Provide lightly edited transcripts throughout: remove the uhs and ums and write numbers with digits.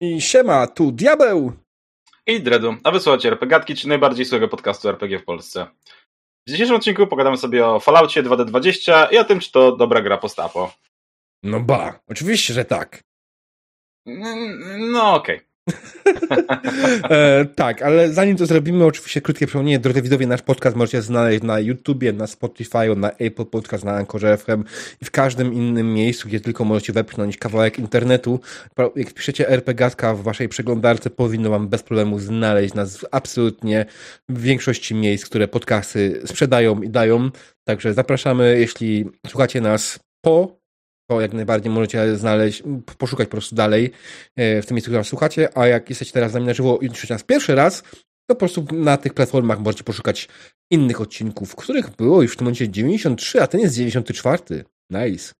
I siema, tu Diabeł! I Dredu, a wysłuchacie RPGatki, czy najbardziej słuchego podcastu RPG w Polsce. W dzisiejszym odcinku pogadamy sobie o Falloutie 2D20 i o tym, czy to dobra gra post-apo. No ba, oczywiście, że tak. No okej. Tak, ale zanim to zrobimy, oczywiście krótkie przypomnienie, drodzy widzowie, nasz podcast możecie znaleźć na YouTubie, na Spotify, na Apple Podcast, na Anchorze FM i w każdym innym miejscu, gdzie tylko możecie wepchnąć kawałek internetu. Jak piszecie RPGatka w waszej przeglądarce, powinno wam bez problemu znaleźć nas absolutnie w większości miejsc, które podcasty sprzedają i dają. Także zapraszamy, jeśli słuchacie nas to jak najbardziej możecie znaleźć, poszukać po prostu dalej w tym miejscu, które słuchacie, a jak jesteście teraz z nami na żywo i słyszycie nas pierwszy raz, to po prostu na tych platformach możecie poszukać innych odcinków, których było już w tym momencie 93, a ten jest 94. Nice.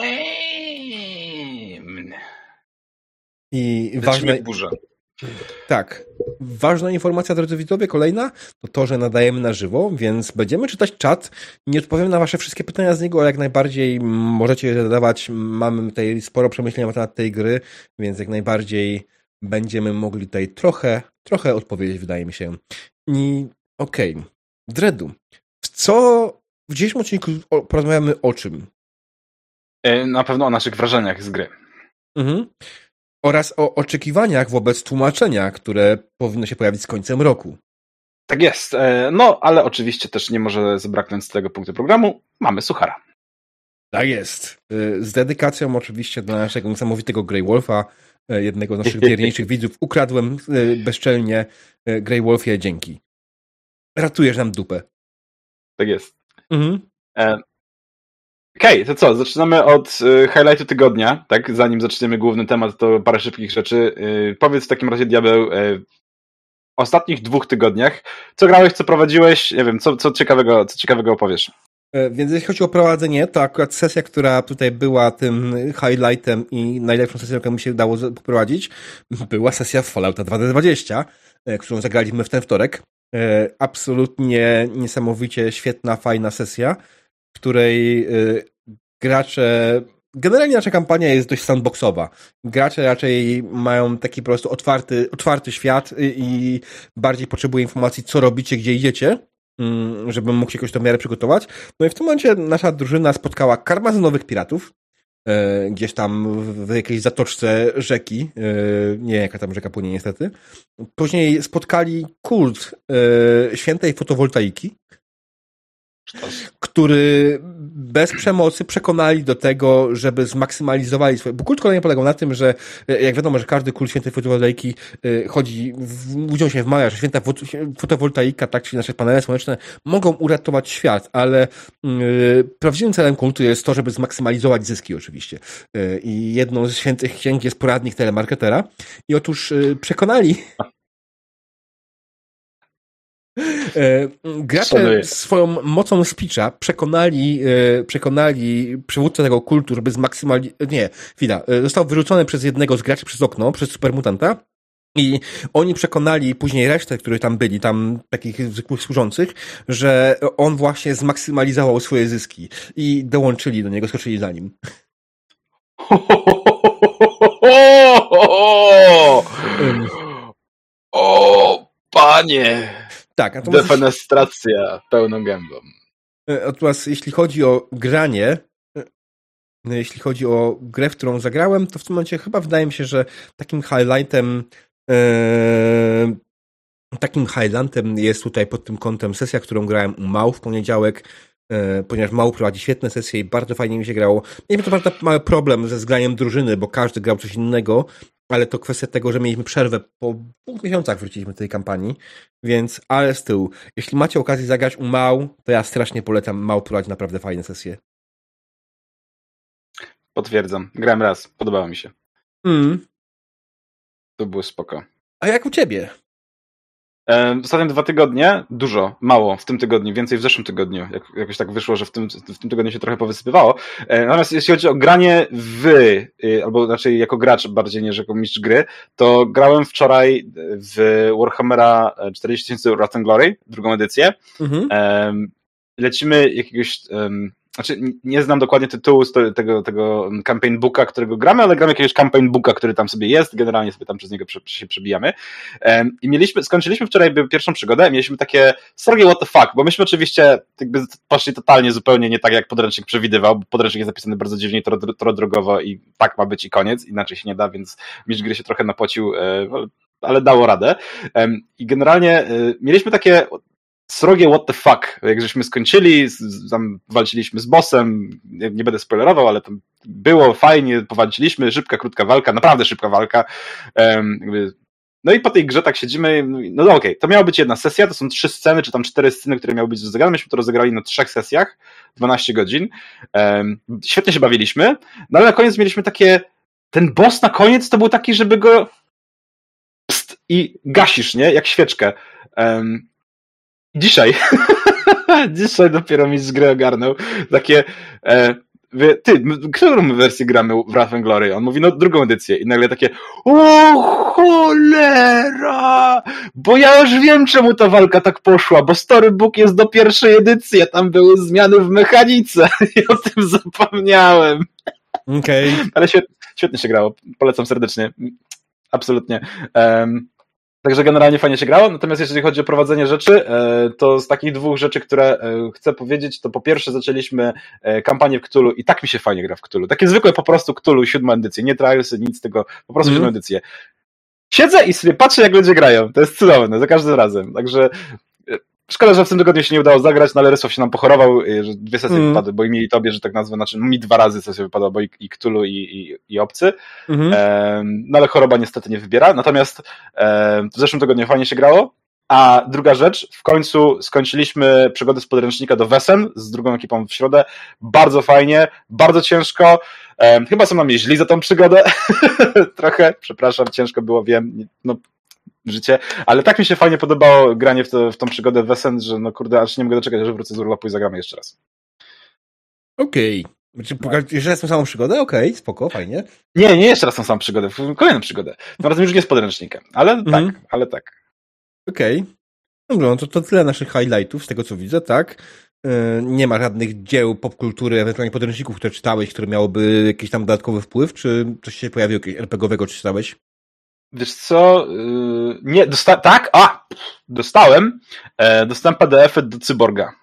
I ważne... Tak. Ważna informacja, drodzy widzowie, kolejna, to, że nadajemy na żywo, więc będziemy czytać czat. Nie odpowiem na wasze wszystkie pytania z niego, ale jak najbardziej możecie je zadawać. Mamy tutaj sporo przemyślenia na temat tej gry, więc jak najbardziej będziemy mogli tutaj trochę odpowiedzieć, wydaje mi się. I okej. Dredu, w dzisiejszym odcinku porozmawiamy o czym? Na pewno o naszych wrażeniach z gry. Mhm. Oraz o oczekiwaniach wobec tłumaczenia, które powinno się pojawić z końcem roku. Tak jest. No, ale oczywiście też nie może zabraknąć z tego punktu programu. Mamy suchara. Tak jest. Z dedykacją oczywiście dla naszego niesamowitego Grey Wolfa, jednego z naszych wierniejszych widzów. Ukradłem bezczelnie Grey Wolfie, dzięki. Ratujesz nam dupę. Tak jest. Mhm. Okej, to co? Zaczynamy od highlightu tygodnia, tak? Zanim zaczniemy główny temat, to parę szybkich rzeczy. Powiedz w takim razie, Diabeł, w ostatnich 2 tygodniach, co grałeś, co prowadziłeś, nie wiem, co ciekawego opowiesz? Więc jeśli chodzi o prowadzenie, to akurat sesja, która tutaj była tym highlightem i najlepszą sesją, jaką mi się udało poprowadzić, była sesja Fallouta 2D20, którą zagraliśmy w ten wtorek. Absolutnie niesamowicie świetna, fajna sesja, w której gracze... Generalnie nasza kampania jest dość sandboxowa. Gracze raczej mają taki po prostu otwarty świat i bardziej potrzebują informacji, co robicie, gdzie idziecie, żeby mógł się jakoś tą miarę przygotować. No i w tym momencie nasza drużyna spotkała karmazynowych piratów, gdzieś tam w jakiejś zatoczce rzeki. Nie wiem, jaka tam rzeka płynie niestety. Później spotkali kult świętej fotowoltaiki, który bez przemocy przekonali do tego, żeby zmaksymalizowali swoje... Bo kult kolejny polegał na tym, że jak wiadomo, że każdy kult świętej fotowoltaiki udział się w mawia, że święta fotowoltaika, tak, czyli nasze panele słoneczne mogą uratować świat, ale prawdziwym celem kultu jest to, żeby zmaksymalizować zyski oczywiście. I jedną z świętych księg jest poradnik telemarketera. I otóż przekonali gracze swoją mocą speecha przekonali przywódcę tego kultu, żeby został wyrzucony przez jednego z graczy przez okno, przez supermutanta i oni przekonali później resztę, którzy tam byli, tam takich zwykłych służących, że on właśnie zmaksymalizował swoje zyski i dołączyli do niego, skoczyli za nim. O, panie! Tak, defenestracja pełną gębą. Natomiast jeśli chodzi o granie, jeśli chodzi o grę, w którą zagrałem, to w tym momencie chyba wydaje mi się, że takim highlightem jest tutaj pod tym kątem sesja, którą grałem u Mał w poniedziałek, ponieważ Mał prowadzi świetne sesje i bardzo fajnie mi się grało. Mieliśmy to prawda mały problem ze zgraniem drużyny, bo każdy grał coś innego, ale to kwestia tego, że mieliśmy przerwę po 2 miesiącach wróciliśmy do tej kampanii, więc ale z tyłu. Jeśli macie okazję zagrać u Mał, to ja strasznie polecam. Mał prowadzi naprawdę fajne sesje. Potwierdzam. Grałem raz. Podobało mi się. To było spoko. A jak u ciebie? Ostatnie 2 tygodnie, mało w tym tygodniu, więcej w zeszłym tygodniu. Jakoś tak wyszło, że w tym tygodniu się trochę powysypywało. Natomiast jeśli chodzi o granie albo raczej jako gracz bardziej niż jako mistrz gry, to grałem wczoraj w Warhammera 40 000 Wrath and Glory, 2. edycję. Lecimy jakiegoś znaczy nie znam dokładnie tytułu tego campaign booka, którego gramy, ale gramy jakiegoś campaign booka, który tam sobie jest, generalnie sobie tam przez niego się przebijamy. I skończyliśmy wczoraj pierwszą przygodę, mieliśmy takie srogie what the fuck, bo myśmy oczywiście jakby poszli totalnie zupełnie nie tak, jak podręcznik przewidywał, bo podręcznik jest napisany bardzo dziwnie, torodrogowo i tak ma być i koniec, inaczej się nie da, więc mistrz gry się trochę napocił, ale dało radę. I generalnie mieliśmy takie srogie what the fuck, jak żeśmy skończyli, tam walczyliśmy z bossem, nie będę spoilerował, ale tam było fajnie, powalczyliśmy, szybka, krótka walka, naprawdę szybka walka. No i po tej grze tak siedzimy, no okej, to miała być jedna sesja, to są 3 sceny, czy tam 4 sceny, które miały być rozegrane, myśmy to rozegrali na 3 sesjach, 12 godzin. Świetnie się bawiliśmy, no ale na koniec mieliśmy takie, ten boss na koniec to był taki, żeby go i gasisz, nie? Jak świeczkę. Dzisiaj dopiero mistrz gry ogarnął takie którą wersję gramy w Wrath and Glory? On mówi, no drugą edycję i nagle takie o cholera! Bo ja już wiem, czemu ta walka tak poszła, bo storybook jest do pierwszej edycji, a tam były zmiany w mechanice i o tym zapomniałem. Okej. Ale świetnie się grało, polecam serdecznie. Absolutnie. Także generalnie fajnie się grało, natomiast jeśli chodzi o prowadzenie rzeczy, to z takich 2 rzeczy, które chcę powiedzieć, to po pierwsze zaczęliśmy kampanię w Cthulhu i tak mi się fajnie gra w Cthulhu. Takie zwykłe po prostu Cthulhu, 7. edycję, nie trialsy, nic tego, po prostu 7. edycję. Siedzę i sobie patrzę, jak ludzie grają, to jest cudowne, za każdym razem, także szkoda, że w tym tygodniu się nie udało zagrać, no ale Rysław się nam pochorował, że 2 sesje wypadły, bo i mi i tobie, że tak nazwę, znaczy mi 2 razy sesja wypadła, bo i Cthulhu i Obcy, no ale choroba niestety nie wybiera, natomiast w zeszłym tygodniu fajnie się grało, a druga rzecz, w końcu skończyliśmy przygodę z podręcznika do Wesen z drugą ekipą w środę, bardzo fajnie, bardzo ciężko, chyba są na mnie źli za tą przygodę, trochę, przepraszam, ciężko było, wiem, no życie, ale tak mi się fajnie podobało granie w tą przygodę Wesen, że no kurde, aż nie mogę doczekać, że wrócę z urlopu i zagramy jeszcze raz. Okej. Jeszcze raz tą samą przygodę? Okej, spoko, fajnie. Nie jeszcze raz tą samą przygodę, kolejną przygodę. Tym razem już nie z podręcznikiem, ale tak. Okej. Dobrze, no to tyle naszych highlightów, z tego co widzę, tak? Nie ma żadnych dzieł popkultury, ewentualnie podręczników, które czytałeś, które miałoby jakiś tam dodatkowy wpływ, czy coś się pojawiło, jakiegoś RPG-owego czytałeś? Wiesz co, nie, dostałem PDF-y do Cyborga.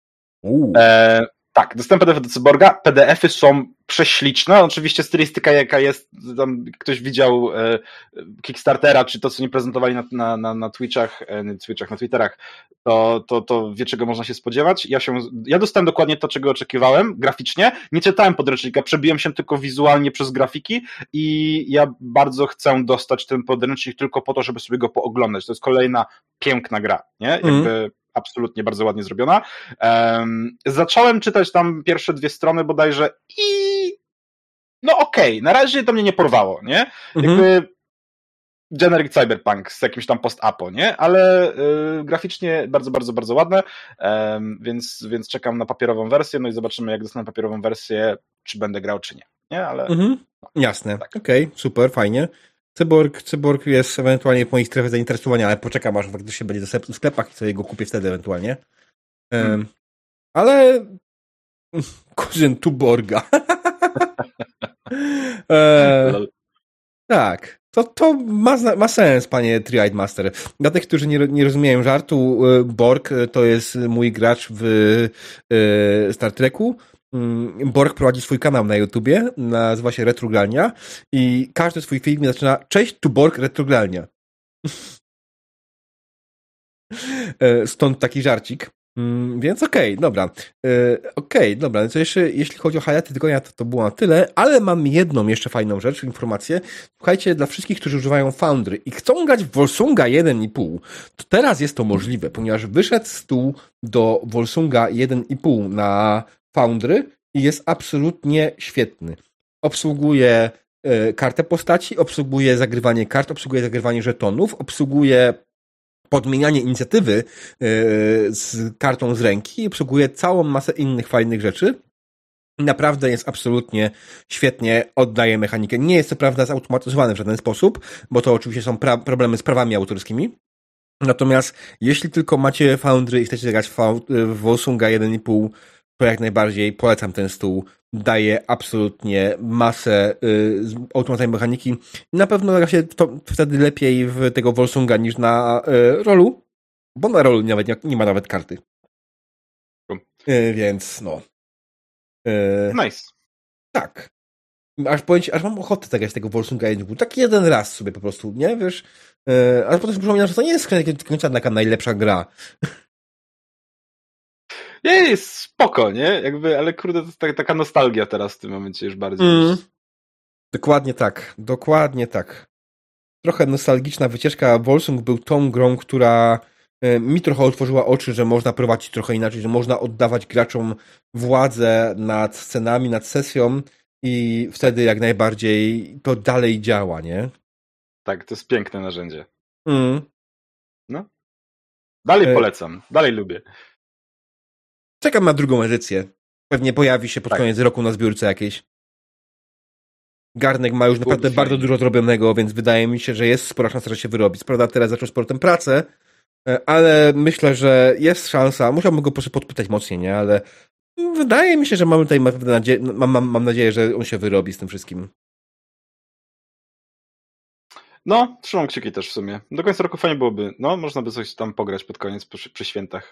Tak, dostałem PDF do Cyborga, PDF-y są prześliczne, oczywiście stylistyka jaka jest, tam ktoś widział Kickstartera, czy to co nie prezentowali na Twitchach, na Twitterach, to wie czego można się spodziewać. Ja dostałem dokładnie to, czego oczekiwałem, graficznie, nie czytałem podręcznika, przebiłem się tylko wizualnie przez grafiki i ja bardzo chcę dostać ten podręcznik tylko po to, żeby sobie go pooglądać. To jest kolejna piękna gra, nie? Jakby absolutnie bardzo ładnie zrobiona. Zacząłem czytać tam pierwsze 2 strony bodajże i no okej, na razie to mnie nie porwało, nie? Jakby generic cyberpunk z jakimś tam post-apo, nie? Ale graficznie bardzo, bardzo, bardzo ładne, więc czekam na papierową wersję, no i zobaczymy, jak dostanę papierową wersję, czy będę grał, czy nie? Ale jasne, tak. Okej, super, fajnie. Cyborg jest ewentualnie w mojej strefie zainteresowania, ale poczekam, aż faktycznie będzie dostępny w sklepach i sobie go kupię wtedy ewentualnie. Ale kuzyn Tuborga. Tak. To ma sens, panie Three-Eyed Master. Dla tych, którzy nie rozumieją żartu, Borg to jest mój gracz w Star Treku. Borg prowadzi swój kanał na YouTubie, nazywa się Retrogralnia i każdy swój film zaczyna cześć, tu Borg Retrogralnia. Stąd taki żarcik. Więc dobra. Dobra, no to jeszcze, jeśli chodzi o highlighty tygodnia, to było na tyle, ale mam jedną jeszcze fajną rzecz, informację. Słuchajcie, dla wszystkich, którzy używają Foundry i chcą grać w Volsunga 1.5, to teraz jest to możliwe, ponieważ wyszedł stół do Volsunga 1.5 na Foundry i jest absolutnie świetny. Obsługuje kartę postaci, obsługuje zagrywanie kart, obsługuje zagrywanie żetonów, obsługuje podmienianie inicjatywy z kartą z ręki i obsługuje całą masę innych fajnych rzeczy. Naprawdę jest absolutnie świetnie, oddaje mechanikę. Nie jest to prawda zautomatyzowane w żaden sposób, bo to oczywiście są problemy z prawami autorskimi. Natomiast jeśli tylko macie Foundry i chcecie grać w Volsunga 1.5, to jak najbardziej polecam ten stół. Daje absolutnie masę automatycznej mechaniki. Na pewno gra się to wtedy lepiej w tego Volsunga niż na rolu, bo na rolu nawet nie ma nawet karty. Więc no. Nice. Tak. Aż mam ochotę zagrać tego Volsunga Engine. Tak jeden raz sobie po prostu, nie? Wiesz? Ale potem przypomniałem, że to nie jest końca taka najlepsza gra. Nie, jest spoko, nie? Jakby, ale kurde, to jest taka nostalgia teraz w tym momencie już bardziej. Dokładnie tak. Dokładnie tak. Trochę nostalgiczna wycieczka. Volsung był tą grą, która mi trochę otworzyła oczy, że można prowadzić trochę inaczej, że można oddawać graczom władzę nad scenami, nad sesją i wtedy jak najbardziej to dalej działa, nie? Tak, to jest piękne narzędzie. No. Dalej polecam, dalej lubię. Czekam na drugą edycję. Pewnie pojawi się pod koniec roku na zbiórce jakiejś. Garnek ma już naprawdę bardzo dużo zrobionego, więc wydaje mi się, że jest spora szansa, że się wyrobi. Prawda, teraz zaczął z portem pracę, ale myślę, że jest szansa. Musiałbym go po prostu podpytać mocniej, nie? Ale wydaje mi się, że mamy tutaj mam nadzieję, że on się wyrobi z tym wszystkim. No, trzymam kciuki też w sumie. Do końca roku fajnie byłoby. No, można by coś tam pograć pod koniec przy świętach.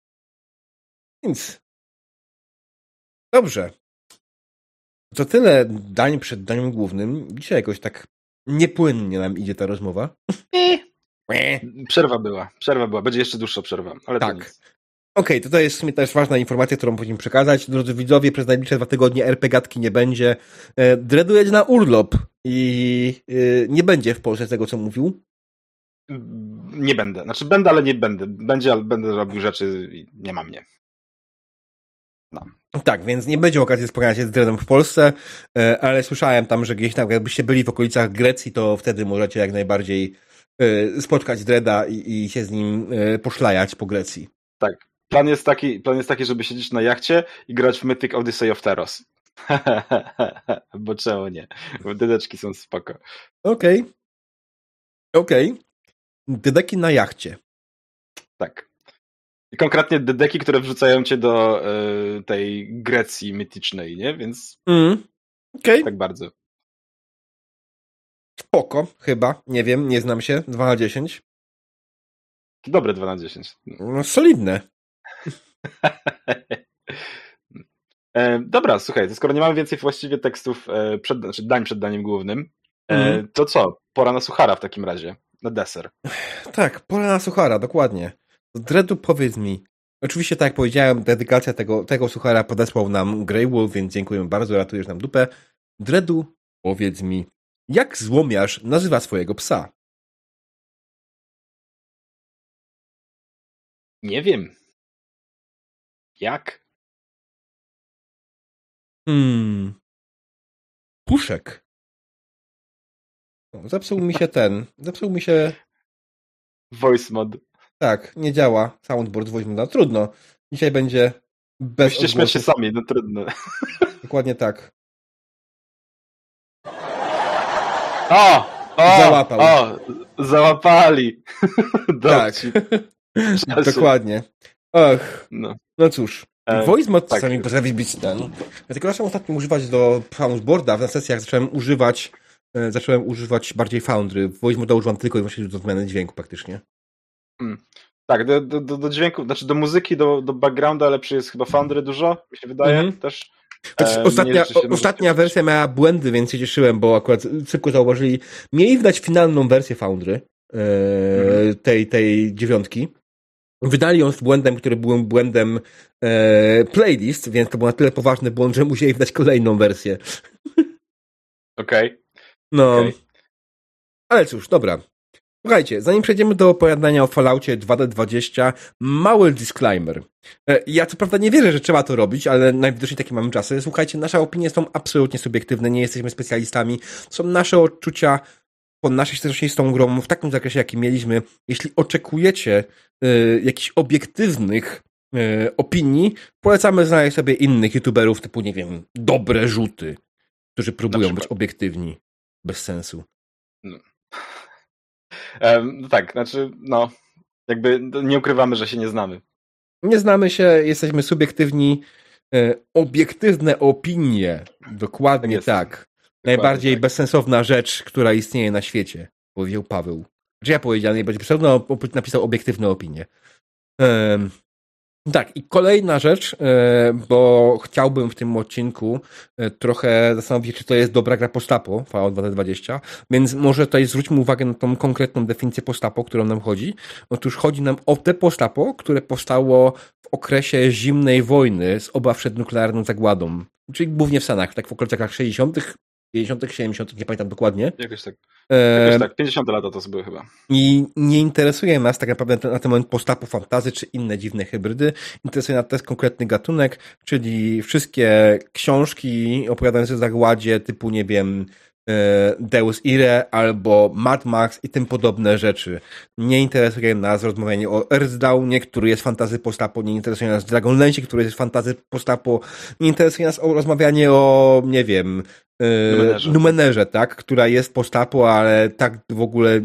Więc dobrze. To tyle dań przed daniem głównym. Dzisiaj jakoś tak niepłynnie nam idzie ta rozmowa. Przerwa była. Będzie jeszcze dłuższa przerwa, ale tak. To nic. Okej, to jest w sumie też ważna informacja, którą powinien przekazać. Drodzy widzowie, przez najbliższe 2 tygodnie RPGatki nie będzie. Dredu jedzie na urlop i nie będzie w Polsce tego, co mówił. Nie będę. Znaczy będę, ale nie będę. Będzie, ale będę robił rzeczy i nie ma mnie. No. Tak, więc nie będzie okazji spotkania się z Dredem w Polsce, ale słyszałem tam, że gdzieś tam jakbyście byli w okolicach Grecji, to wtedy możecie jak najbardziej spotkać Dreda i się z nim poszlajać po Grecji. Tak. Plan jest taki, żeby siedzieć na jachcie i grać w Mythic Odyssey of Teros. Bo czemu nie? Bo dedeczki są spoko. Okej. Dedeki na jachcie. Tak. I konkretnie dedeki, które wrzucają cię do tej Grecji mitycznej, nie? Więc tak bardzo. Spoko, chyba. Nie wiem, nie znam się. 2/10. Dobre 2/10. No, solidne. Dobra, słuchaj, to skoro nie mamy więcej właściwie tekstów dań przed daniem głównym, to co? Pora na suchara w takim razie. Na deser. Tak, pora na suchara, dokładnie. Dredu, powiedz mi. Oczywiście, tak jak powiedziałem, dedykacja tego suchara podesłał nam Grey Wolf, więc dziękuję bardzo, ratujesz nam dupę. Dredu, powiedz mi, jak złomiarz nazywa swojego psa? Nie wiem. Jak? Puszek. Zepsuł mi się... Voice mod. Tak, nie działa soundboard voice mod. Trudno. Dzisiaj będzie bez Musicie śmiać się sami, no trudno. Dokładnie tak. Załapali. Tak. Dokładnie. No cóż. Voice mod czasami potrafi być ten. Ja tylko zacząłem ostatnio używać do soundboarda. Na sesjach zacząłem używać bardziej Foundry. Voice moda używam tylko i wyłącznie do zmiany dźwięku praktycznie. Tak, do dźwięku, znaczy do muzyki, do backgrounda lepszy jest chyba Foundry dużo, mi się wydaje też. Ostatnia wersja miała błędy, więc się cieszyłem, bo akurat szybko zauważyli. Mieli wydać finalną wersję Foundry tej 9. Wydali ją z błędem, który był błędem playlist, więc to był na tyle poważny błąd, że musieli wydać kolejną wersję. Okej. No. Ale cóż, dobra. Słuchajcie, zanim przejdziemy do opowiadania o Falloutie 2D20, mały disclaimer. Ja co prawda nie wierzę, że trzeba to robić, ale najwidoczniej takie mamy czasy. Słuchajcie, nasze opinie są absolutnie subiektywne, nie jesteśmy specjalistami. Są nasze odczucia po naszej styczności z tą grą w takim zakresie, jaki mieliśmy. Jeśli oczekujecie jakichś obiektywnych opinii, polecamy znaleźć sobie innych youtuberów typu, nie wiem, Dobre Rzuty, którzy próbują być obiektywni. Bez sensu. Tak, znaczy, jakby nie ukrywamy, że się nie znamy. Nie znamy się, jesteśmy subiektywni. Obiektywne opinie. Dokładnie tak. Najbardziej tak. Bezsensowna rzecz, która istnieje na świecie, powiedział Paweł. Czy ja powiedziałem, najbardziej bezsensowna, napisał obiektywne opinie. Tak, i kolejna rzecz, bo chciałbym w tym odcinku trochę zastanowić, czy to jest dobra gra post-apo, Fallout 2020, więc może tutaj zwróćmy uwagę na tą konkretną definicję post-apo, którą nam chodzi. Otóż chodzi nam o te post-apo, które powstało w okresie zimnej wojny z obaw przed nuklearną zagładą, czyli głównie w Stanach, tak w okolicach lat 60., 50., 70., nie pamiętam dokładnie. Jakoś tak. 50 lata to były chyba. I nie interesuje nas tak naprawdę na ten moment post-apo fantasy czy inne dziwne hybrydy. Interesuje nas ten konkretny gatunek, czyli wszystkie książki opowiadające o zagładzie typu, nie wiem, Deus Ire albo Mad Max i tym podobne rzeczy. Nie interesuje nas rozmawianie o Earthdawnie, który jest fantasy post-apo, nie interesuje nas Dragonlance, który jest fantasy post-apo, nie interesuje nas rozmawianie o, nie wiem, Numenerze, tak, która jest post-apo, ale tak w ogóle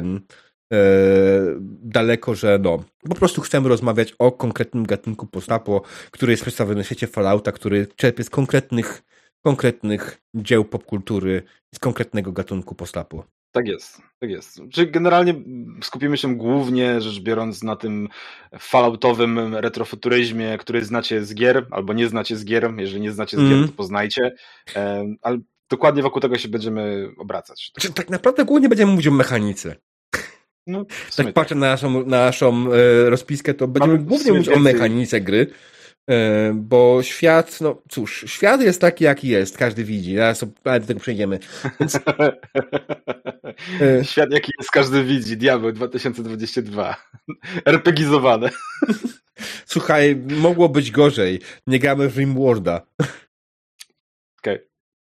daleko, że no, po prostu chcemy rozmawiać o konkretnym gatunku post-apo, który jest przedstawiony w świecie Fallouta, który czerpie z konkretnych dzieł popkultury, z konkretnego gatunku post-apo. Tak jest, tak jest. Czyli generalnie skupimy się głównie, rzecz biorąc, na tym falloutowym retrofuturyzmie, który znacie z gier, albo nie znacie z gier. Jeżeli nie znacie z gier, to poznajcie. Ale dokładnie wokół tego się będziemy obracać. Tak naprawdę głównie będziemy mówić o mechanice. No, tak patrzę na naszą rozpiskę, to będziemy głównie mówić o mechanice gry. Bo świat, no cóż, świat jest taki, jaki jest, każdy widzi, ale do tego przejdziemy. Więc... Świat, jaki jest, każdy widzi, Diabeł 2022. RPGizowane. Słuchaj, mogło być gorzej. Nie gramy w Rimworlda. Okej.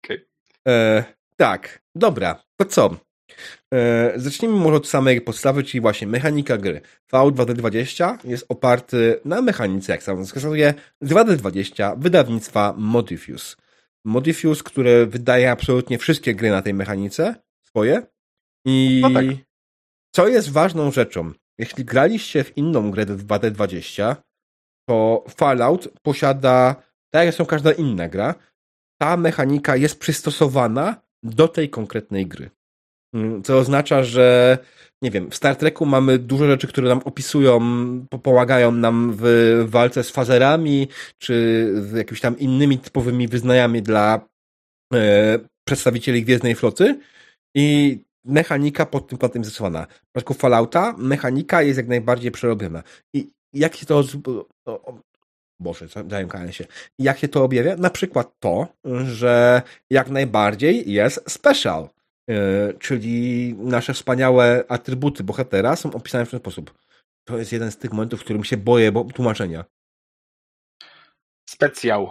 Tak, dobra, to co? Zacznijmy może od samej podstawy, czyli właśnie mechanika gry. Fallout 2020 jest oparty na mechanice, jak sam wskazuje, 2020 wydawnictwa Modifuse. Modifuse, które wydaje absolutnie wszystkie gry na tej mechanice swoje. I no tak. Co jest ważną rzeczą, jeśli graliście w inną grę 2020, to Fallout posiada, tak jak są każda inna gra, ta mechanika jest przystosowana do tej konkretnej gry. Co oznacza, że nie wiem, w Star Treku mamy dużo rzeczy, które nam opisują, pomagają nam w walce z fazerami, czy z jakimiś tam innymi typowymi wyznaniami dla przedstawicieli Gwiezdnej Floty i mechanika pod tym kątem zastosowana. W przypadku Fallouta mechanika jest jak najbardziej przerobiona. I jak się to... Boże, zająkałem się. Jak się to objawia? Na przykład to, że jak najbardziej jest special. Czyli nasze wspaniałe atrybuty bohatera są opisane w ten sposób. To jest jeden z tych momentów, w którym się boję tłumaczenia. Specjał.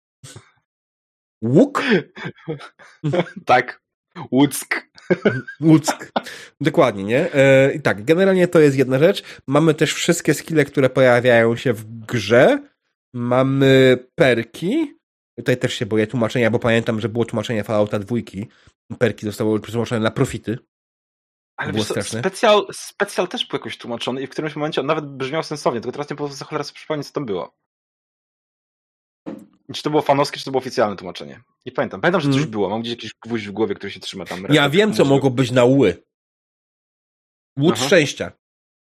Łuk? Tak. Łuck. Łuck. Dokładnie, nie? I tak, generalnie to jest jedna rzecz. Mamy też wszystkie skille, które pojawiają się w grze. Mamy perki. Tutaj też się boję tłumaczenia, bo pamiętam, że było tłumaczenie Fallouta 2. Perki zostały przetłumaczone na profity. Ale wiesz co, specjal też był jakoś tłumaczony i w którymś momencie on nawet brzmiał sensownie, tylko teraz nie po za cholera sobie przypomnieć, co tam było. Czy to było fanowskie, czy to było oficjalne tłumaczenie? Nie pamiętam. Pamiętam, że coś było. Mam gdzieś jakiś gwóźdź w głowie, który się trzyma tam. Ja wiem, co mogło być na ły. Łód szczęścia.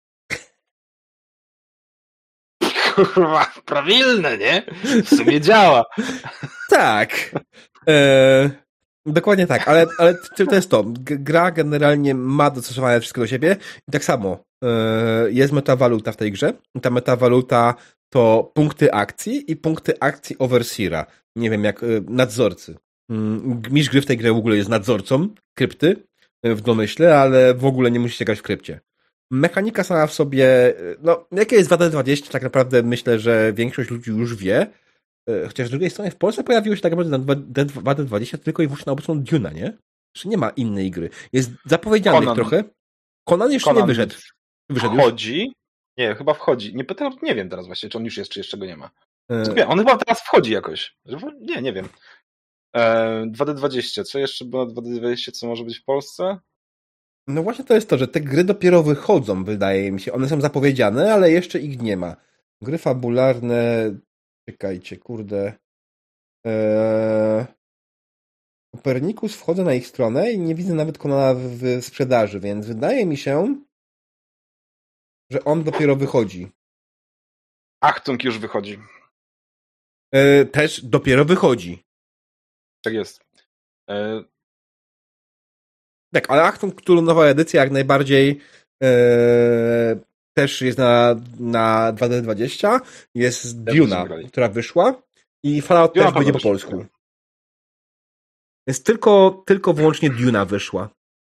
Kurwa, prawilne, nie? W sumie działa. Tak. Dokładnie tak, ale to jest to. Gra generalnie ma dostosowane wszystko do siebie i tak samo jest metawaluta w tej grze. Ta metawaluta to punkty akcji i punkty akcji Overseera. Nie wiem, jak nadzorcy. Mistrz gry w tej grze w ogóle jest nadzorcą krypty w domyśle, ale w ogóle nie musicie grać w krypcie. Mechanika sama w sobie, no, jakie jest 2020, tak naprawdę myślę, że większość ludzi już wie. Chociaż z drugiej strony w Polsce pojawiło się tak naprawdę na 2020 tylko i wyłącznie na obecną Dune'a, nie? Czy nie ma innej gry? Jest zapowiedzianych trochę. Conan jeszcze nie wyszedł. Wchodzi? Już? Nie, chyba wchodzi. Nie wiem teraz właśnie, czy on już jest, czy jeszcze go nie ma. On chyba teraz wchodzi jakoś. Nie wiem. 2020. Co jeszcze było na 2020, co może być w Polsce? No właśnie to jest to, że te gry dopiero wychodzą, wydaje mi się. One są zapowiedziane, ale jeszcze ich nie ma. Gry fabularne... Czekajcie, kurde... Copernicus, wchodzę na ich stronę i nie widzę nawet Conana w sprzedaży, więc wydaje mi się, że on dopiero wychodzi. Achtung już wychodzi. Też dopiero wychodzi. Tak jest. Tak, ale Achtung, którą nowa edycja jak najbardziej też jest na 2D20. Jest Duna, która wyszła i Fallout Duna też będzie po polsku. Więc tylko wyłącznie Duna wyszła.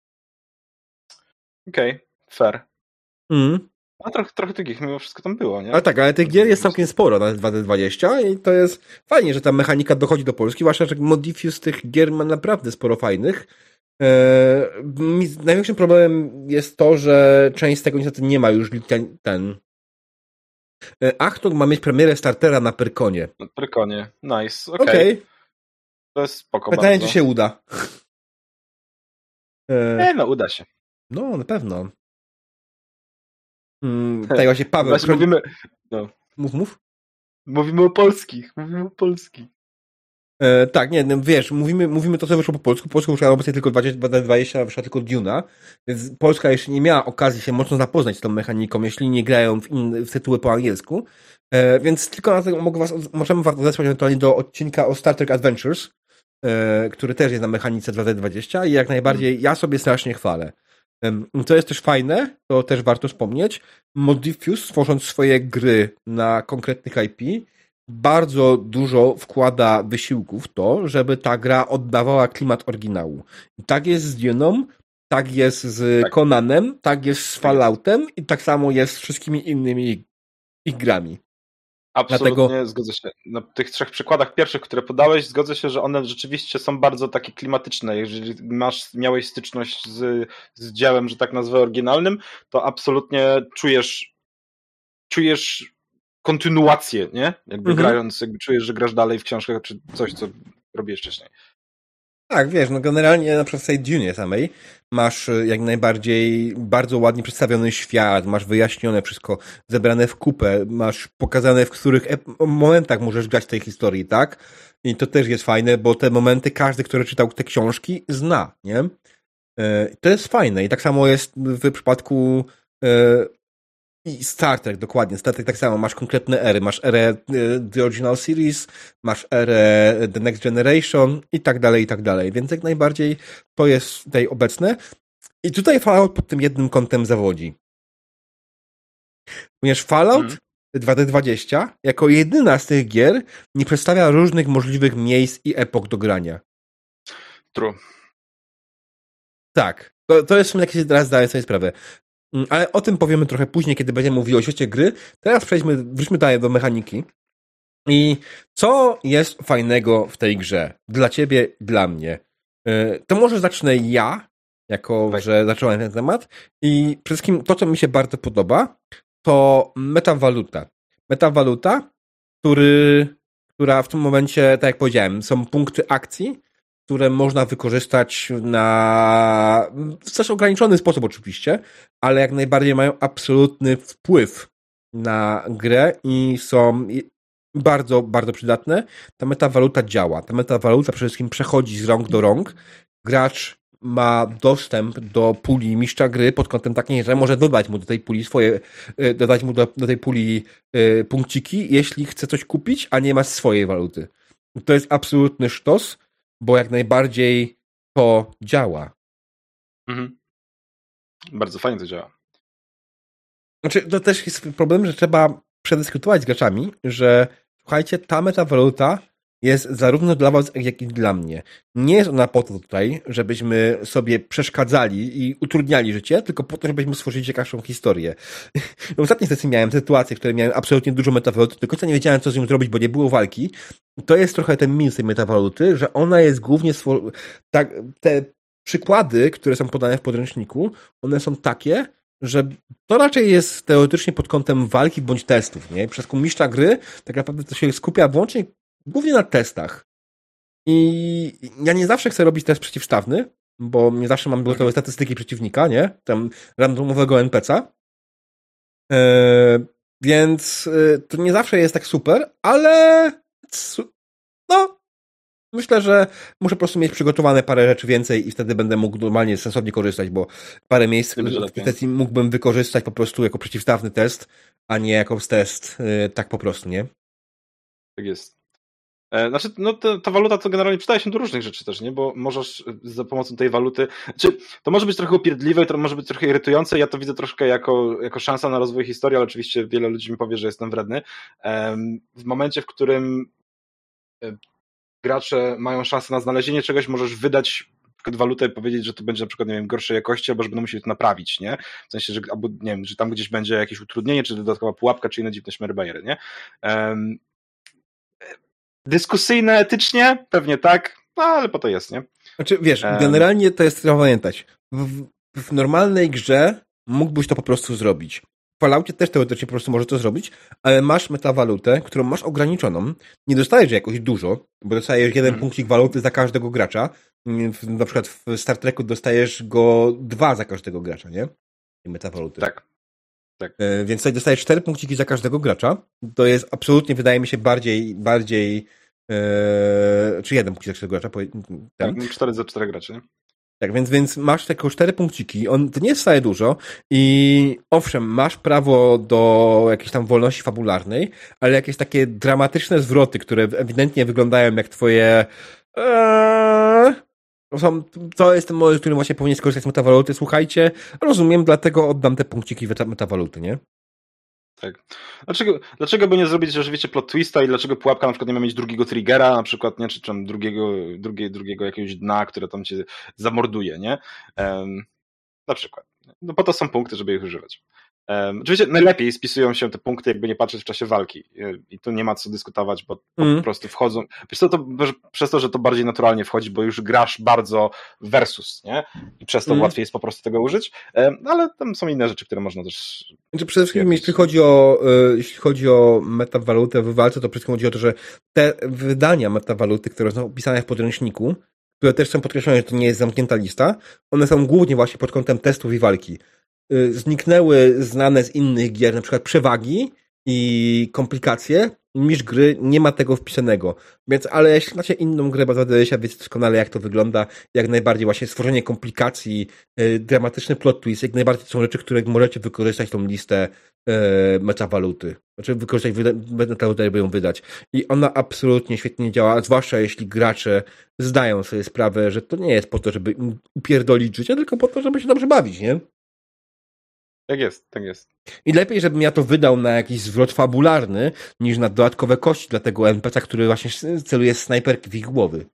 Okej, fair. A trochę tych mimo wszystko tam było, nie? Ale tak, ale tych gier jest całkiem sporo na 2D20 i to jest fajnie, że ta mechanika dochodzi do Polski, zwłaszcza, że Modifius tych gier ma naprawdę sporo fajnych. Największym problemem jest to, że część z tego niestety nie ma już ten. Achtung ma mieć premierę startera na Pyrkonie. Na Pyrkonie, nice, okej. To jest spoko. Pytanie, czy się uda. No uda się. No, na pewno. Tak właśnie Paweł. Właśnie mówimy... No. Mów. Mówimy o polskich. Tak, nie, no, wiesz, mówimy to, co wyszło po polsku. Polsku wyszła obecnie tylko 2020, wyszła tylko Duna, więc Polska jeszcze nie miała okazji się mocno zapoznać z tą mechaniką, jeśli nie grają w tytuły po angielsku. Więc tylko na tego możemy was odesłać ewentualnie do odcinka o Star Trek Adventures, który też jest na mechanice 2D20 i jak najbardziej ja sobie strasznie chwalę. Co jest też fajne, to też warto wspomnieć, Modifius, tworząc swoje gry na konkretnych IP, bardzo dużo wkłada wysiłku w to, żeby ta gra oddawała klimat oryginału. I tak jest z Duną, tak jest z Conanem, tak jest z Falloutem i tak samo jest z wszystkimi innymi ich grami. Absolutnie zgodzę się. Na tych 3 przykładach pierwszych, które podałeś, zgodzę się, że one rzeczywiście są bardzo takie klimatyczne. Jeżeli miałeś styczność z dziełem, że tak nazwę, oryginalnym, to absolutnie czujesz kontynuację, nie? Jakby grając, jakby czujesz, że grasz dalej w książkach, czy coś, co robiłeś wcześniej. Tak, wiesz, no generalnie na przykład w tej Dunie samej masz jak najbardziej bardzo ładnie przedstawiony świat, masz wyjaśnione wszystko, zebrane w kupę, masz pokazane, w których momentach możesz grać w tej historii, tak? I to też jest fajne, bo te momenty każdy, który czytał te książki, zna, nie? To jest fajne i tak samo jest w przypadku i Star Trek, dokładnie. Star Trek tak samo. Masz konkretne ery. Masz erę The Original Series, masz erę The Next Generation i tak dalej, i tak dalej. Więc jak najbardziej to jest tutaj obecne. I tutaj Fallout pod tym jednym kątem zawodzi. Ponieważ Fallout 2D20 jako jedyna z tych gier nie przedstawia różnych możliwych miejsc i epok do grania. True. Tak. To jest w sumie, jak się teraz zdaję sobie sprawę. Ale o tym powiemy trochę później, kiedy będziemy mówili o świecie gry. Teraz wróćmy dalej do mechaniki. I co jest fajnego w tej grze? Dla ciebie, dla mnie. To może zacznę ja, że zacząłem ten temat. I przede wszystkim to, co mi się bardzo podoba, to metawaluta. Metawaluta, która w tym momencie, tak jak powiedziałem, są punkty akcji, które można wykorzystać w też ograniczony sposób oczywiście, ale jak najbardziej mają absolutny wpływ na grę i są bardzo, bardzo przydatne. Ta metawaluta działa. Ta metawaluta przede wszystkim przechodzi z rąk do rąk. Gracz ma dostęp do puli mistrza gry pod kątem takim, że może dodać mu do tej puli dodać mu do tej puli punkciki, jeśli chce coś kupić, a nie ma swojej waluty. To jest absolutny sztos, bo jak najbardziej to działa. Bardzo fajnie to działa. Znaczy, to też jest problem, że trzeba przedyskutować z graczami, że słuchajcie, ta metawaluta jest zarówno dla was, jak i dla mnie. Nie jest ona po to tutaj, żebyśmy sobie przeszkadzali i utrudniali życie, tylko po to, żebyśmy stworzyli ciekawszą historię. W ostatniej sesji miałem sytuację, w której miałem absolutnie dużo metawaluty, do końca nie wiedziałem, co z nią zrobić, bo nie było walki. To jest trochę ten minus tej metawaluty, że ona jest głównie te przykłady, które są podane w podręczniku, one są takie, że to raczej jest teoretycznie pod kątem walki bądź testów, nie? Przez mistrza gry tak naprawdę to się skupia głównie na testach. I ja nie zawsze chcę robić test przeciwstawny, bo nie zawsze mam gotowe statystyki przeciwnika, nie? Tam randomowego NPC-a. Więc to nie zawsze jest tak super, ale no, Myślę, że muszę po prostu mieć przygotowane parę rzeczy więcej i wtedy będę mógł normalnie sensownie korzystać, bo parę miejsc w sesji mógłbym wykorzystać po prostu jako przeciwstawny test, a nie jako test tak po prostu, nie? Tak jest. Znaczy, no ta waluta to generalnie przydaje się do różnych rzeczy też, nie? Bo możesz za pomocą tej waluty, to może być trochę upierdliwe, to może być trochę irytujące, ja to widzę troszkę jako szansa na rozwój historii, ale oczywiście wiele ludzi mi powie, że jestem wredny. W momencie, w którym gracze mają szansę na znalezienie czegoś, możesz wydać walutę i powiedzieć, że to będzie na przykład, nie wiem, gorszej jakości, albo że będą musieli to naprawić, nie? W sensie, że albo, nie wiem, że tam gdzieś będzie jakieś utrudnienie, czy dodatkowa pułapka, czy inne dziwne szmerbajery, nie? Dyskusyjne etycznie? Pewnie tak, no ale po to jest, nie? Znaczy, wiesz, generalnie to jest, trzeba pamiętać. W normalnej grze mógłbyś to po prostu zrobić. W Falloutie też teoretycznie po prostu możesz to zrobić, ale masz metawalutę, którą masz ograniczoną. Nie dostajesz jakoś dużo, bo dostajesz jeden punkcik waluty za każdego gracza. Na przykład w Star Treku dostajesz go 2 za każdego gracza, nie? I metawaluty. Tak. Więc tutaj dostajesz 4 punkciki za każdego gracza. To jest absolutnie, wydaje mi się, bardziej czy 1 punkcik za każdego gracza. Tak, 4 za 4 graczy, nie? Tak, więc masz tylko 4 punkciki. To nie jest wcale dużo i owszem, masz prawo do jakiejś tam wolności fabularnej, ale jakieś takie dramatyczne zwroty, które ewidentnie wyglądają jak twoje to jest ten model, w którym właśnie powinien skorzystać z metawaluty. Słuchajcie, rozumiem, dlatego oddam te punkciki metawaluty, nie? Tak. Dlaczego by nie zrobić, że wiecie, plot twista i dlaczego pułapka na przykład nie ma mieć drugiego triggera, na przykład, nie? Czy tam drugiego jakiegoś dna, które tam cię zamorduje, nie? Na przykład. No po to są punkty, żeby ich używać. Oczywiście najlepiej spisują się te punkty, jakby nie patrzeć w czasie walki. I tu nie ma co dyskutować, bo po prostu wchodzą. Wiesz co, przez to, że to bardziej naturalnie wchodzi, bo już grasz bardzo versus, nie? I przez to łatwiej jest po prostu tego użyć. Ale tam są inne rzeczy, które można też. Znaczy przede wszystkim, jeśli chodzi o metawalutę w walce, to przede wszystkim chodzi o to, że te wydania metawaluty, które są opisane w podręczniku, które też są podkreślone, że to nie jest zamknięta lista, one są głównie właśnie pod kątem testów i walki. Zniknęły znane z innych gier, na przykład przewagi i komplikacje. Mistrz gry nie ma tego wpisanego. Więc, ale jeśli znacie inną grę Bad Adesia, wiecie doskonale, jak to wygląda. Jak najbardziej właśnie stworzenie komplikacji, dramatyczny plot twist, jak najbardziej są rzeczy, które możecie wykorzystać tą listę metawaluty. Znaczy wykorzystać metawalutę, żeby ją wydać. I ona absolutnie świetnie działa, zwłaszcza jeśli gracze zdają sobie sprawę, że to nie jest po to, żeby upierdolić życie, tylko po to, żeby się dobrze bawić, nie? Tak jest, tak jest. I lepiej, żebym ja to wydał na jakiś zwrot fabularny, niż na dodatkowe kości dla tego NPC-a, który właśnie celuje snajperki w ich głowy.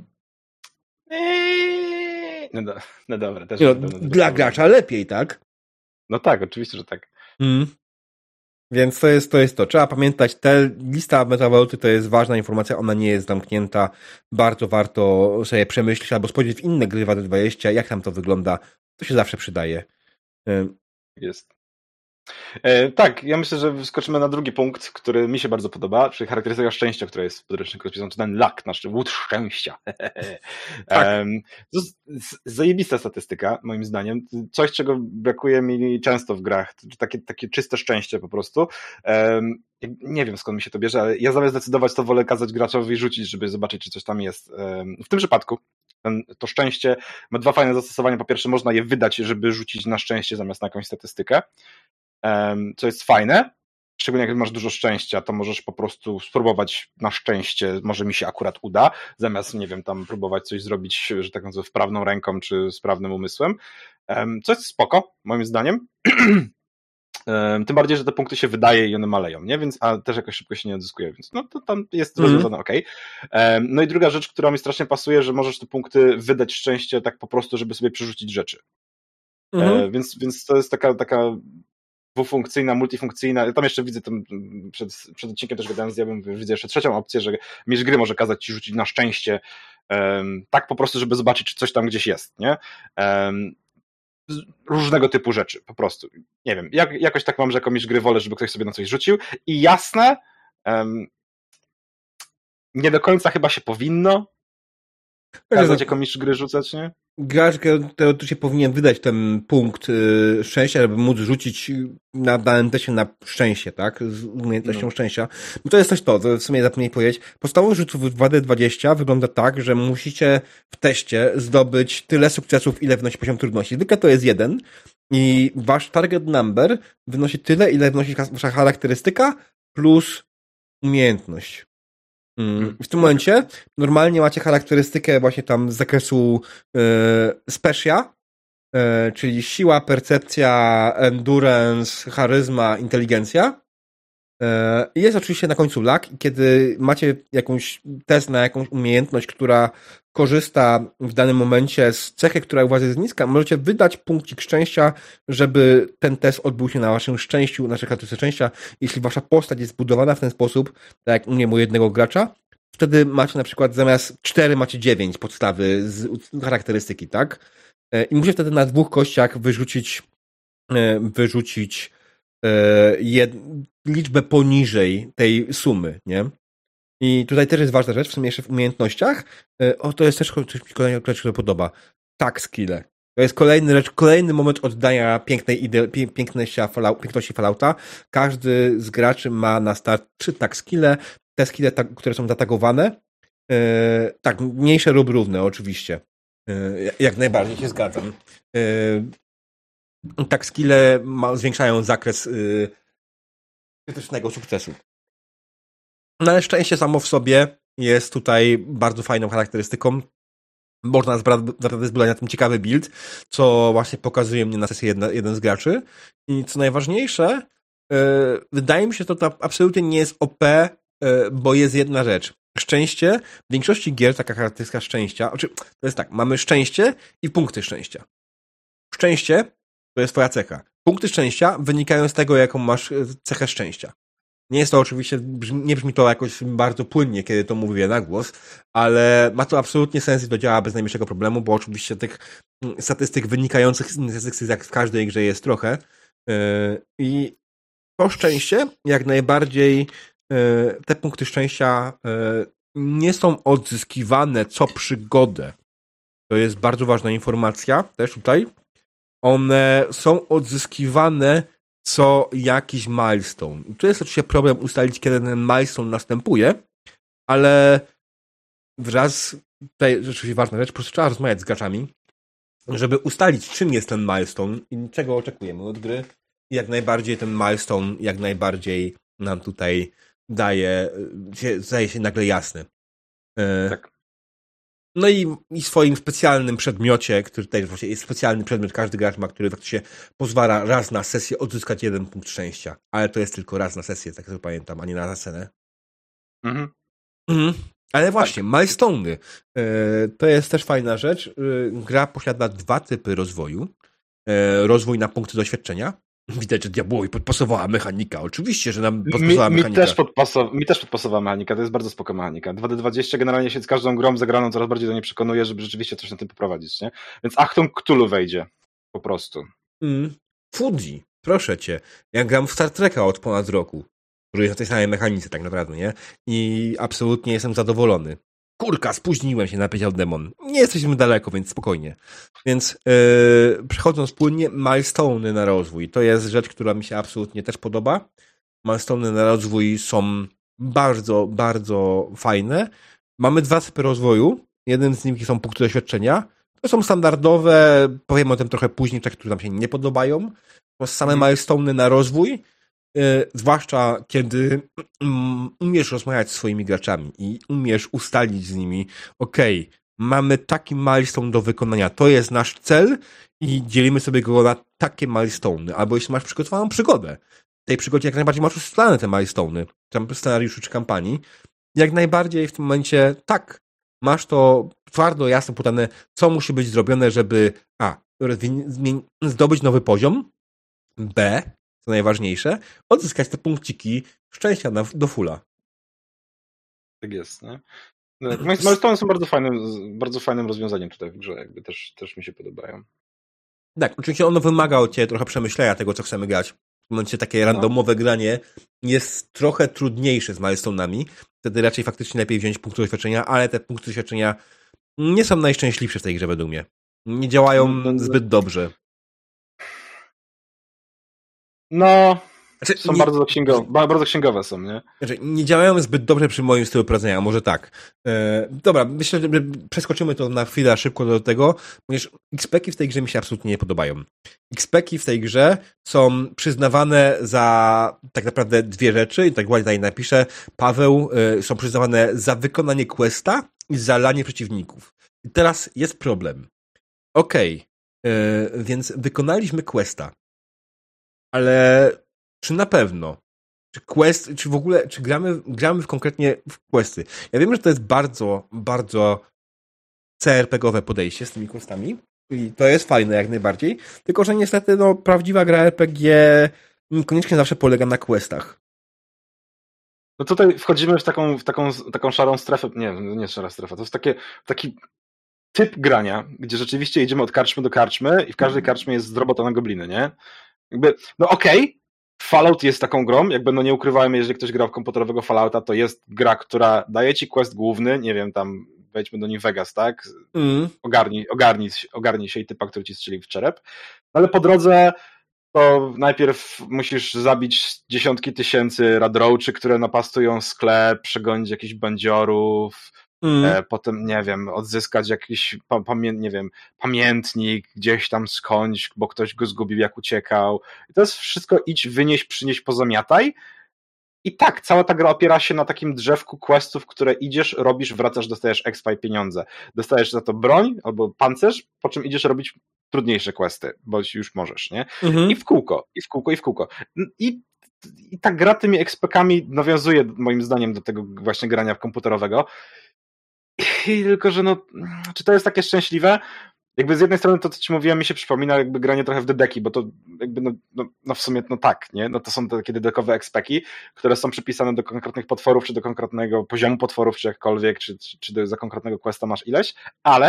No dobra. Też dla gracza lepiej, tak? No tak, oczywiście, że tak. Więc to jest to. Trzeba pamiętać, lista metawaluty to jest ważna informacja, ona nie jest zamknięta. Bardzo warto sobie przemyśleć albo spojrzeć w inne gry WD20, jak tam to wygląda. To się zawsze przydaje. Jest. Tak, ja myślę, że skoczymy na drugi punkt, który mi się bardzo podoba, czyli charakterystyka szczęścia, która jest w podręczniku rozpisana, czy ten luck, nasz łód szczęścia. Tak. To jest zajebista statystyka, moim zdaniem. Coś, czego brakuje mi często w grach. Takie czyste szczęście po prostu. Nie wiem, skąd mi się to bierze, ale ja zamiast decydować, to wolę kazać graczowi rzucić, żeby zobaczyć, czy coś tam jest. W tym przypadku to szczęście ma 2 fajne zastosowania. Po pierwsze, można je wydać, żeby rzucić na szczęście zamiast na jakąś statystykę. Co jest fajne, szczególnie jak masz dużo szczęścia, to możesz po prostu spróbować na szczęście, może mi się akurat uda, zamiast, nie wiem, tam próbować coś zrobić, że tak nazwę, wprawną ręką czy sprawnym umysłem, co jest spoko, moim zdaniem. Tym bardziej, że te punkty się wydaje i one maleją, nie? Więc, a też jakoś szybko się nie odzyskuje, więc no to tam jest rozwiązane okej. No i druga rzecz, która mi strasznie pasuje, że możesz te punkty wydać szczęście tak po prostu, żeby sobie przerzucić rzeczy. Więc to jest taka dwufunkcyjna, multifunkcyjna. Ja tam jeszcze widzę, przed odcinkiem też gadałem z Diabłem, widzę jeszcze trzecią opcję, że mistrz gry może kazać ci rzucić na szczęście tak po prostu, żeby zobaczyć, czy coś tam gdzieś jest, nie? Różnego typu rzeczy, po prostu. Nie wiem, jakoś tak mam, że jako mistrz gry wolę, żeby ktoś sobie na coś rzucił i jasne, nie do końca chyba się powinno kazać jako mistrz gry rzucać, nie? gracz teoretycznie powinien wydać ten punkt szczęścia, żeby móc rzucić na danym teście na szczęście, tak? Z umiejętnością szczęścia. No to jest coś to w sumie zapomniałem powiedzieć. Podstawowy rzut w 2D20 wygląda tak, że musicie w teście zdobyć tyle sukcesów, ile wynosi poziom trudności. Zwykle to jest 1 i wasz target number wynosi tyle, ile wynosi wasza charakterystyka plus umiejętność. W tym momencie normalnie macie charakterystykę właśnie tam z zakresu specia, czyli siła, percepcja, endurance, charyzma, inteligencja. Jest oczywiście na końcu luck i kiedy macie jakąś test na jakąś umiejętność, która korzysta w danym momencie z cechy, która u was jest niska, możecie wydać punkcik szczęścia, żeby ten test odbył się na waszym szczęściu, naszej charakterystyce szczęścia. Jeśli wasza postać jest zbudowana w ten sposób, tak jak u mnie u jednego gracza, wtedy macie na przykład zamiast 4 macie 9 podstawy z charakterystyki, tak? I musicie wtedy na 2 kościach wyrzucić liczbę poniżej tej sumy, nie? I tutaj też jest ważna rzecz, w sumie jeszcze w umiejętnościach. To jest też coś, które podoba. Tak, skille. To jest kolejny moment oddania piękności Fallouta. Każdy z graczy ma na start 3 tak skille. Te skille, które są zatagowane. Tak, mniejsze lub równe, oczywiście. Jak najbardziej się zgadzam. Tak, skille zwiększają zakres krytycznego sukcesu. No ale szczęście samo w sobie jest tutaj bardzo fajną charakterystyką. Można naprawdę zbudować na tym ciekawy build, co właśnie pokazuje mnie na sesji jeden z graczy. I co najważniejsze, wydaje mi się, że to absolutnie nie jest OP, bo jest jedna rzecz. Szczęście, w większości gier taka charakterystyka szczęścia, to jest tak, mamy szczęście i punkty szczęścia. Szczęście to jest twoja cecha. Punkty szczęścia wynikają z tego, jaką masz cechę szczęścia. Nie jest to oczywiście, nie brzmi to jakoś bardzo płynnie, kiedy to mówię na głos, ale ma to absolutnie sens i to działa bez najmniejszego problemu, bo oczywiście tych statystyk wynikających z innych statystyk, jak w każdej grze jest trochę. I to szczęście, jak najbardziej te punkty szczęścia nie są odzyskiwane co przygodę. To jest bardzo ważna informacja też tutaj. One są odzyskiwane co jakiś milestone. I tu jest oczywiście problem ustalić, kiedy ten milestone następuje, ale wraz, tutaj rzeczywiście ważna rzecz, po prostu trzeba rozmawiać z graczami, żeby ustalić, czym jest ten milestone i czego oczekujemy od gry. I jak najbardziej ten milestone, jak najbardziej nam tutaj zdaje się nagle jasny. Tak. No i swoim specjalnym przedmiocie, który tutaj właśnie jest specjalny przedmiot, każdy gracz ma, który faktycznie pozwala raz na sesję odzyskać 1 punkt szczęścia. Ale to jest tylko raz na sesję, tak jak pamiętam, a nie na scenę. Ale właśnie, tak. Milestone'y. To jest też fajna rzecz. Gra posiada 2 typy rozwoju. Rozwój na punkty doświadczenia. Widać, że diabłowi podpasowała mechanika. Oczywiście, że nam podpasowała mechanika. Mi też podpasowała mechanika. To jest bardzo spoko mechanika. 2D20 generalnie się z każdą grą zagraną coraz bardziej do niej przekonuje, żeby rzeczywiście coś na tym poprowadzić, nie? Więc Achtung Cthulhu wejdzie. Po prostu. Fuji, proszę cię. Ja gram w Star Treka od ponad roku, który jest na tej samej mechanice tak naprawdę, nie? I absolutnie jestem zadowolony. Kurka, spóźniłem się, napisał demon. Nie jesteśmy daleko, więc spokojnie. Więc przechodząc płynnie, milestone'y na rozwój. To jest rzecz, która mi się absolutnie też podoba. Milestone'y na rozwój są bardzo, bardzo fajne. Mamy 2 typy rozwoju. Jeden z nich są punkty doświadczenia. To są standardowe, powiem o tym trochę później, te, które nam się nie podobają. To same milestone'y na rozwój. Zwłaszcza kiedy umiesz rozmawiać z swoimi graczami i umiesz ustalić z nimi, okej, mamy taki milestone do wykonania, to jest nasz cel i dzielimy sobie go na takie milestone'y. Albo jeśli masz przygotowaną przygodę, w tej przygodzie jak najbardziej masz ustalone te milestone'y, tam w scenariuszu czy kampanii, jak najbardziej w tym momencie tak, masz to twardo, jasno podane, co musi być zrobione, żeby zdobyć nowy poziom, B, co najważniejsze, odzyskać te punkciki szczęścia do fulla. Tak jest, nie? Milestone'y są bardzo fajnym rozwiązaniem tutaj w grze, jakby też mi się podobają. Tak, oczywiście ono wymaga od ciebie trochę przemyślenia tego, co chcemy grać. W momencie takie randomowe granie jest trochę trudniejsze z milestone'ami. Wtedy raczej faktycznie lepiej wziąć punkty doświadczenia, ale te punkty doświadczenia nie są najszczęśliwsze w tej grze według mnie. Nie działają zbyt dobrze. No, Znaczy, są bardzo księgowe są, nie? Znaczy, nie działają zbyt dobrze przy moim stylu prowadzenia, może tak. Dobra, myślę, że przeskoczymy to na chwilę szybko do tego, ponieważ XP-ki w tej grze mi się absolutnie nie podobają. XP-ki w tej grze są przyznawane za tak naprawdę dwie rzeczy, i tak ładnie tutaj napiszę, Paweł, są przyznawane za wykonanie questa i za lanie przeciwników. I teraz jest problem. Okej, więc wykonaliśmy questa, ale czy na pewno? Czy quest, czy w ogóle, czy gramy konkretnie w questy? Ja wiem, że to jest bardzo, bardzo CRPG-owe podejście z tymi questami i to jest fajne jak najbardziej, tylko że niestety no, prawdziwa gra RPG niekoniecznie zawsze polega na questach. No tutaj wchodzimy w taką szarą strefę, nie szara strefa, to jest taki typ grania, gdzie rzeczywiście idziemy od karczmy do karczmy i w każdej karczmie jest zrobota na gobliny, nie? Jakby, no okej, Fallout jest taką grą, jakby no nie ukrywajmy, jeżeli ktoś grał w komputerowego Fallouta, to jest gra, która daje ci quest główny, nie wiem, tam wejdźmy do New Vegas, tak? Ogarnij się i typa, który ci strzeli w czerep. Ale po drodze to najpierw musisz zabić dziesiątki tysięcy radroaczy, które napastują sklep, przegonić jakichś bandziorów, potem, nie wiem, odzyskać jakiś pamiętnik gdzieś tam skądś, bo ktoś go zgubił, jak uciekał. I to jest wszystko idź, wynieś, przynieś, pozamiataj. I tak, cała ta gra opiera się na takim drzewku questów, które idziesz, robisz, wracasz, dostajesz expa i pieniądze. Dostajesz za to broń albo pancerz, po czym idziesz robić trudniejsze questy, bo już możesz, nie? I w kółko, i w kółko, i w kółko. I ta gra tymi expekami nawiązuje moim zdaniem do tego właśnie grania komputerowego. I tylko, że no, czy to jest takie szczęśliwe? Jakby z jednej strony to, co ci mówiłem, mi się przypomina jakby granie trochę w dedeki, bo to jakby no w sumie no tak, nie? No to są takie dedekowe expeki, które są przypisane do konkretnych potworów, czy do konkretnego poziomu potworów, czy jakkolwiek, czy za konkretnego questa masz ileś, ale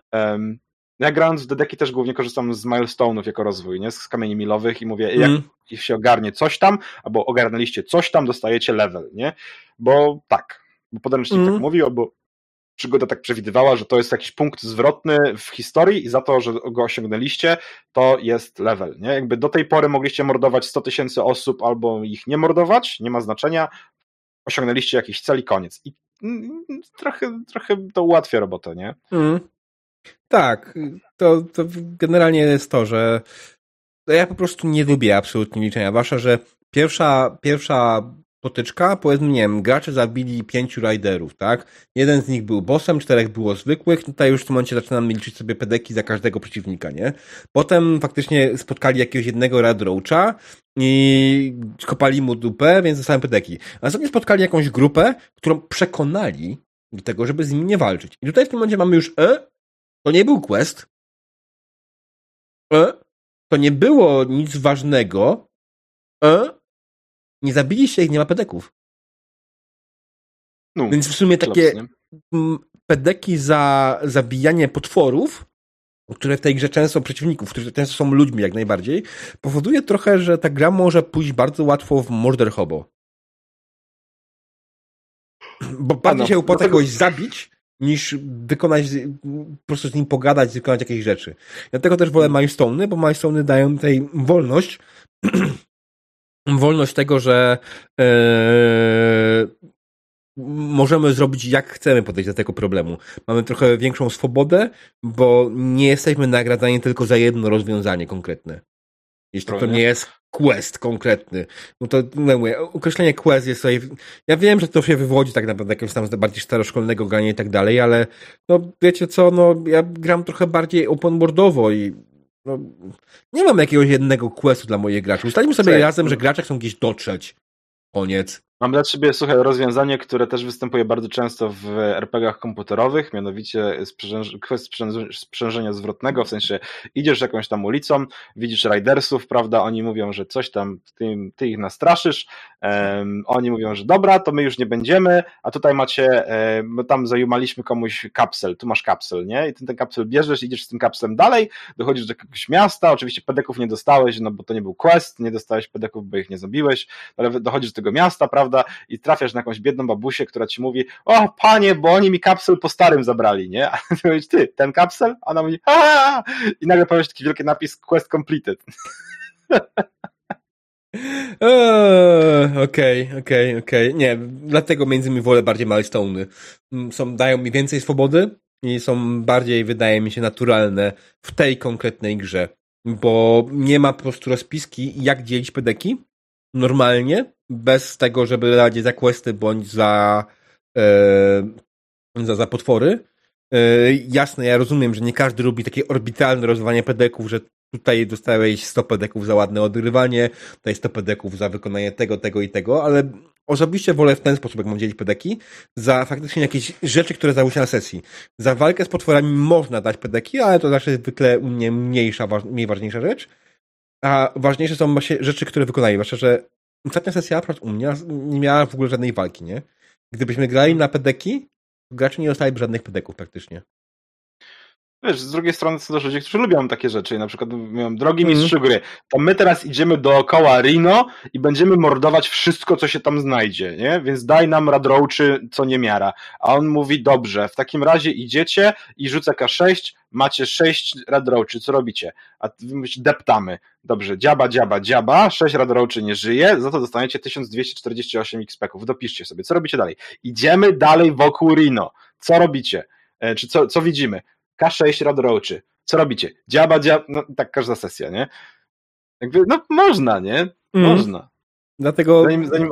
ja grając w dedeki też głównie korzystam z milestone'ów jako rozwój, nie? Z kamieni milowych i mówię, jak się ogarnie coś tam, albo ogarnęliście coś tam, dostajecie level, nie? Bo podręcznik tak mówił, albo przygoda tak przewidywała, że to jest jakiś punkt zwrotny w historii i za to, że go osiągnęliście, to jest level, nie? Jakby do tej pory mogliście mordować 100 000 osób albo ich nie mordować, nie ma znaczenia, osiągnęliście jakiś cel i koniec. I trochę to ułatwia robotę, nie? Tak, to generalnie jest to, że ja po prostu nie lubię absolutnie liczenia, zwłaszcza, że pierwsza potyczka, powiedzmy, nie wiem, gracze zabili 5 riderów, tak? Jeden z nich był bossem, 4 było zwykłych, tutaj już w tym momencie zaczynamy liczyć sobie pedeki za każdego przeciwnika, nie? Potem faktycznie spotkali jakiegoś jednego radroacha i kopali mu dupę, więc dostałem pedeki. A następnie spotkali jakąś grupę, którą przekonali do tego, żeby z nimi nie walczyć. I tutaj w tym momencie mamy już to nie był quest, to nie było nic ważnego, nie zabiliście ich, nie ma pedeków. No, więc w sumie takie pedeki za zabijanie potworów, które w tej grze często są przeciwników, którzy często są ludźmi jak najbardziej, powoduje trochę, że ta gra może pójść bardzo łatwo w murder hobo. Bo bardziej się opłaca kogoś zabić, niż wykonać, po prostu z nim pogadać, wykonać jakieś rzeczy. Dlatego też wolę milestone'y, bo milestone'y dają tutaj wolność tego, że możemy zrobić jak chcemy podejść do tego problemu. Mamy trochę większą swobodę, bo nie jesteśmy nagradzani tylko za jedno rozwiązanie konkretne. Jeśli to nie jest quest konkretny. No to mówię, określenie quest jest tutaj... Ja wiem, że to się wywodzi tak naprawdę jakiegoś tam bardziej staroszkolnego grania i tak dalej, ale no wiecie co, no ja gram trochę bardziej open worldowo i no, nie mam jakiegoś jednego questu dla moich graczy. Ustalimy sobie razem, że gracze chcą gdzieś dotrzeć. Koniec. Mam dla ciebie, słuchaj, rozwiązanie, które też występuje bardzo często w RPG-ach komputerowych, mianowicie kwest sprzężenia zwrotnego, w sensie idziesz jakąś tam ulicą, widzisz ridersów, prawda, oni mówią, że coś tam, ty ich nastraszysz, oni mówią, że dobra, to my już nie będziemy, a tutaj macie, my tam zajumaliśmy komuś kapsel, tu masz kapsel, nie? I ten kapsel bierzesz, idziesz z tym kapselem dalej, dochodzisz do jakiegoś miasta, oczywiście pedeków nie dostałeś, no bo to nie był quest, nie dostałeś pedeków, bo ich nie zabiłeś, ale dochodzisz do tego miasta, prawda, prawda, i trafiasz na jakąś biedną babusię, która ci mówi, o panie, bo oni mi kapsel po starym zabrali, nie? A ty mówisz, ty, ten kapsel? A ona mówi, aaa! I nagle pojawia się taki wielki napis quest completed. Okej. Nie, dlatego między innymi wolę bardziej milestone'y. Dają mi więcej swobody i są bardziej, wydaje mi się, naturalne w tej konkretnej grze. Bo nie ma po prostu rozpiski, jak dzielić pedeki normalnie, bez tego, żeby radzić za questy bądź za potwory. Jasne, ja rozumiem, że nie każdy lubi takie orbitalne rozwiązanie pedeków, że tutaj dostałeś 100 pedeków za ładne odrywanie, tutaj 100 pedeków za wykonanie tego i tego, ale osobiście wolę w ten sposób, jak mam dzielić pedeki, za faktycznie jakieś rzeczy, które zdały się na sesji. Za walkę z potworami można dać pedeki, ale to zawsze zwykle u mnie mniej ważniejsza rzecz, a ważniejsze są właśnie rzeczy, które wykonali. Zwłaszcza, że ostatnia sesja u mnie nie miała w ogóle żadnej walki, nie? Gdybyśmy grali na pedeki, gracze nie dostaliby żadnych pedeków praktycznie. Wiesz, z drugiej strony są też ludzie, którzy lubią takie rzeczy. Na przykład mówią, drogi mistrzu gry, to my teraz idziemy dookoła Rino i będziemy mordować wszystko, co się tam znajdzie, nie? Więc daj nam radrołczy, co niemiara. A on mówi, dobrze, w takim razie idziecie i rzucę K6, macie 6 radrołczy, co robicie? A wy mówicie, deptamy. Dobrze, dziaba, 6 radrołczy nie żyje, za to dostaniecie 1248 XP-ków. Dopiszcie sobie, co robicie dalej? Idziemy dalej wokół Rino. Co robicie? Czy co widzimy? K6 radrołczy. Co robicie? Dziaba, no tak każda sesja, nie? Jakby, no można, nie? Można. Dlatego... Zanim...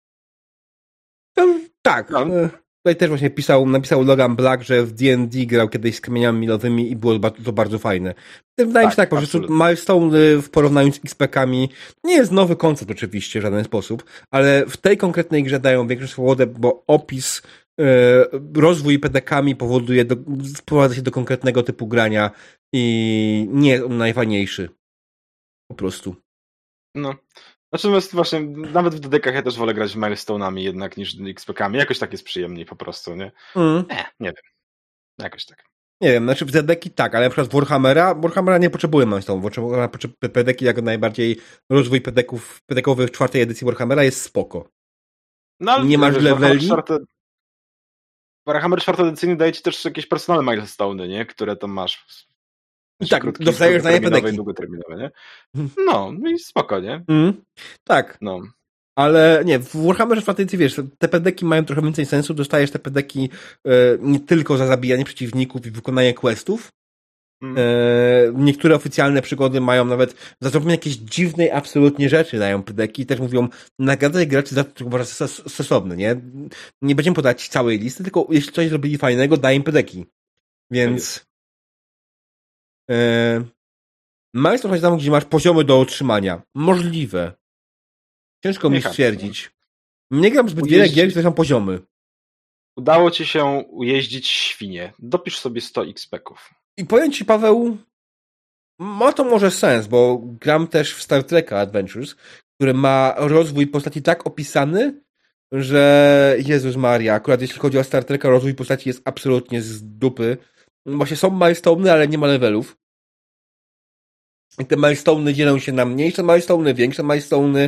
Tak. No. Tutaj też właśnie napisał Logan Black, że w D&D grał kiedyś z kamieniami milowymi i było to bardzo fajne. Wydaje mi się tak, po prostu milestone w porównaniu z XP-kami nie jest nowy koncept oczywiście w żaden sposób, ale w tej konkretnej grze dają większą swobodę, bo opis rozwój pedekami sprowadza się do konkretnego typu grania i nie jest on najfajniejszy. Po prostu. No. Natomiast właśnie, nawet w dedekach ja też wolę grać milestone'ami jednak niż XP-kami. Jakoś tak jest przyjemniej po prostu, nie? Nie wiem. Jakoś tak. Nie wiem, znaczy w dedeki tak, ale na przykład Warhammera nie potrzebuje milestone. Potrzebuje pedeki jako najbardziej rozwój pedekowy w 4. edycji Warhammera jest spoko. No, ale nie masz leveli. Warhammer 4. edycyjny daje ci też jakieś personalne milestone'y, nie? Które tam masz. Tak, dostajesz na nie pedeki. Długoterminowe, nie? No i spoko, nie? Tak. No. Ale nie, w Warhammerze 4. edycji, wiesz, te pedeki mają trochę więcej sensu, dostajesz te pedeki nie tylko za zabijanie przeciwników i wykonanie questów. Niektóre oficjalne przygody mają nawet za zrobienie jakiejś dziwnej absolutnie rzeczy dają pedeki i też mówią, nagradzaj graczy za to, co uważasz stosowne, nie? Nie będziemy podać całej listy, tylko jeśli coś zrobili fajnego, daj im pedeki. Więc masz trochę tam, gdzie masz poziomy do otrzymania. Możliwe. Ciężko mi stwierdzić. Nie gram zbyt wiele gier, które są poziomy. Udało ci się ujeździć świnie. Dopisz sobie 100 XP-ków. I powiem ci, Paweł, ma to może sens, bo gram też w Star Trek Adventures, który ma rozwój postaci tak opisany, że Jezus Maria, akurat jeśli chodzi o Star Treka, rozwój postaci jest absolutnie z dupy. Właśnie są milestone'y, ale nie ma levelów. I te milestone'y dzielą się na mniejsze milestone'y, większe milestone'y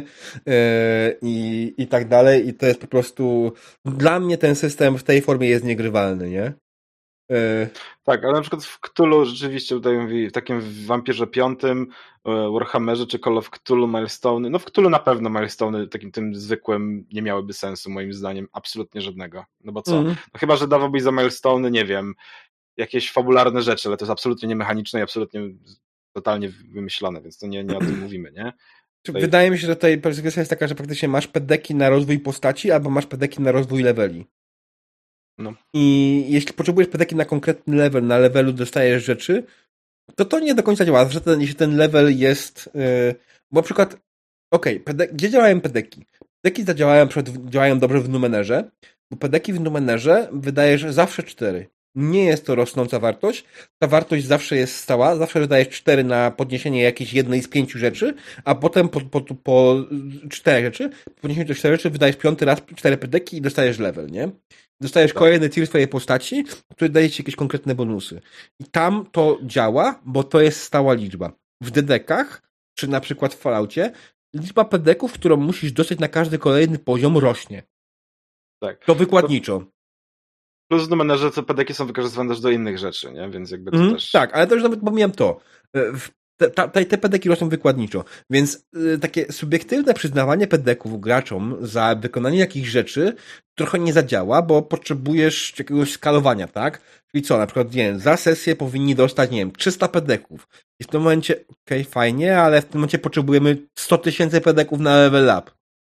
i tak dalej. I to jest po prostu... Dla mnie ten system w tej formie jest niegrywalny, nie? Tak, ale na przykład w Cthulhu rzeczywiście tutaj mówi, w takim Wampirze 5, Warhammerze czy Call of Cthulhu milestone'y, no w Cthulhu na pewno milestone'y takim tym zwykłym nie miałyby sensu moim zdaniem, absolutnie żadnego. No bo co? No chyba, że dawałbyś za milestone'y, nie wiem, jakieś fabularne rzeczy, ale to jest absolutnie niemechaniczne i absolutnie totalnie wymyślone, więc to nie o tym mówimy, nie? Wydaje mi się, że tutaj perspektywa jest taka, że praktycznie masz pedeki na rozwój postaci albo masz pedeki na rozwój leveli. No. I jeśli potrzebujesz pedeki na konkretny level, na levelu dostajesz rzeczy, to nie do końca działa. Zwłaszcza jeśli ten level jest... bo na przykład gdzie działają pedeki? Pedeki działają dobrze w Numenerze, bo pedeki w Numenerze wydajesz zawsze 4. Nie jest to rosnąca wartość. Ta wartość zawsze jest stała. Zawsze wydajesz 4 na podniesienie jakiejś jednej z 5 rzeczy, a potem po 4 rzeczy, po podniesieniu tych 4 rzeczy wydajesz 5 raz 4 pedeki i dostajesz level, nie? Dostajesz kolejny tier swojej postaci, który daje ci jakieś konkretne bonusy. I tam to działa, bo to jest stała liczba. W dedekach, czy na przykład w Falloutie, liczba pedeków, którą musisz dostać na każdy kolejny poziom, rośnie. Tak. To wykładniczo. Plus w numerze pedeki są wykorzystywane też do innych rzeczy, nie? Więc jakby to też... Tak, ale to już nawet pomijam to. Te pedeki rosną wykładniczo, więc takie subiektywne przyznawanie pedeków graczom za wykonanie jakichś rzeczy trochę nie zadziała, bo potrzebujesz jakiegoś skalowania, tak? Czyli co, na przykład, nie wiem, za sesję powinni dostać, nie wiem, 300 pedeków. I w tym momencie, okej, fajnie, ale w tym momencie potrzebujemy 100 000 pedeków na level up.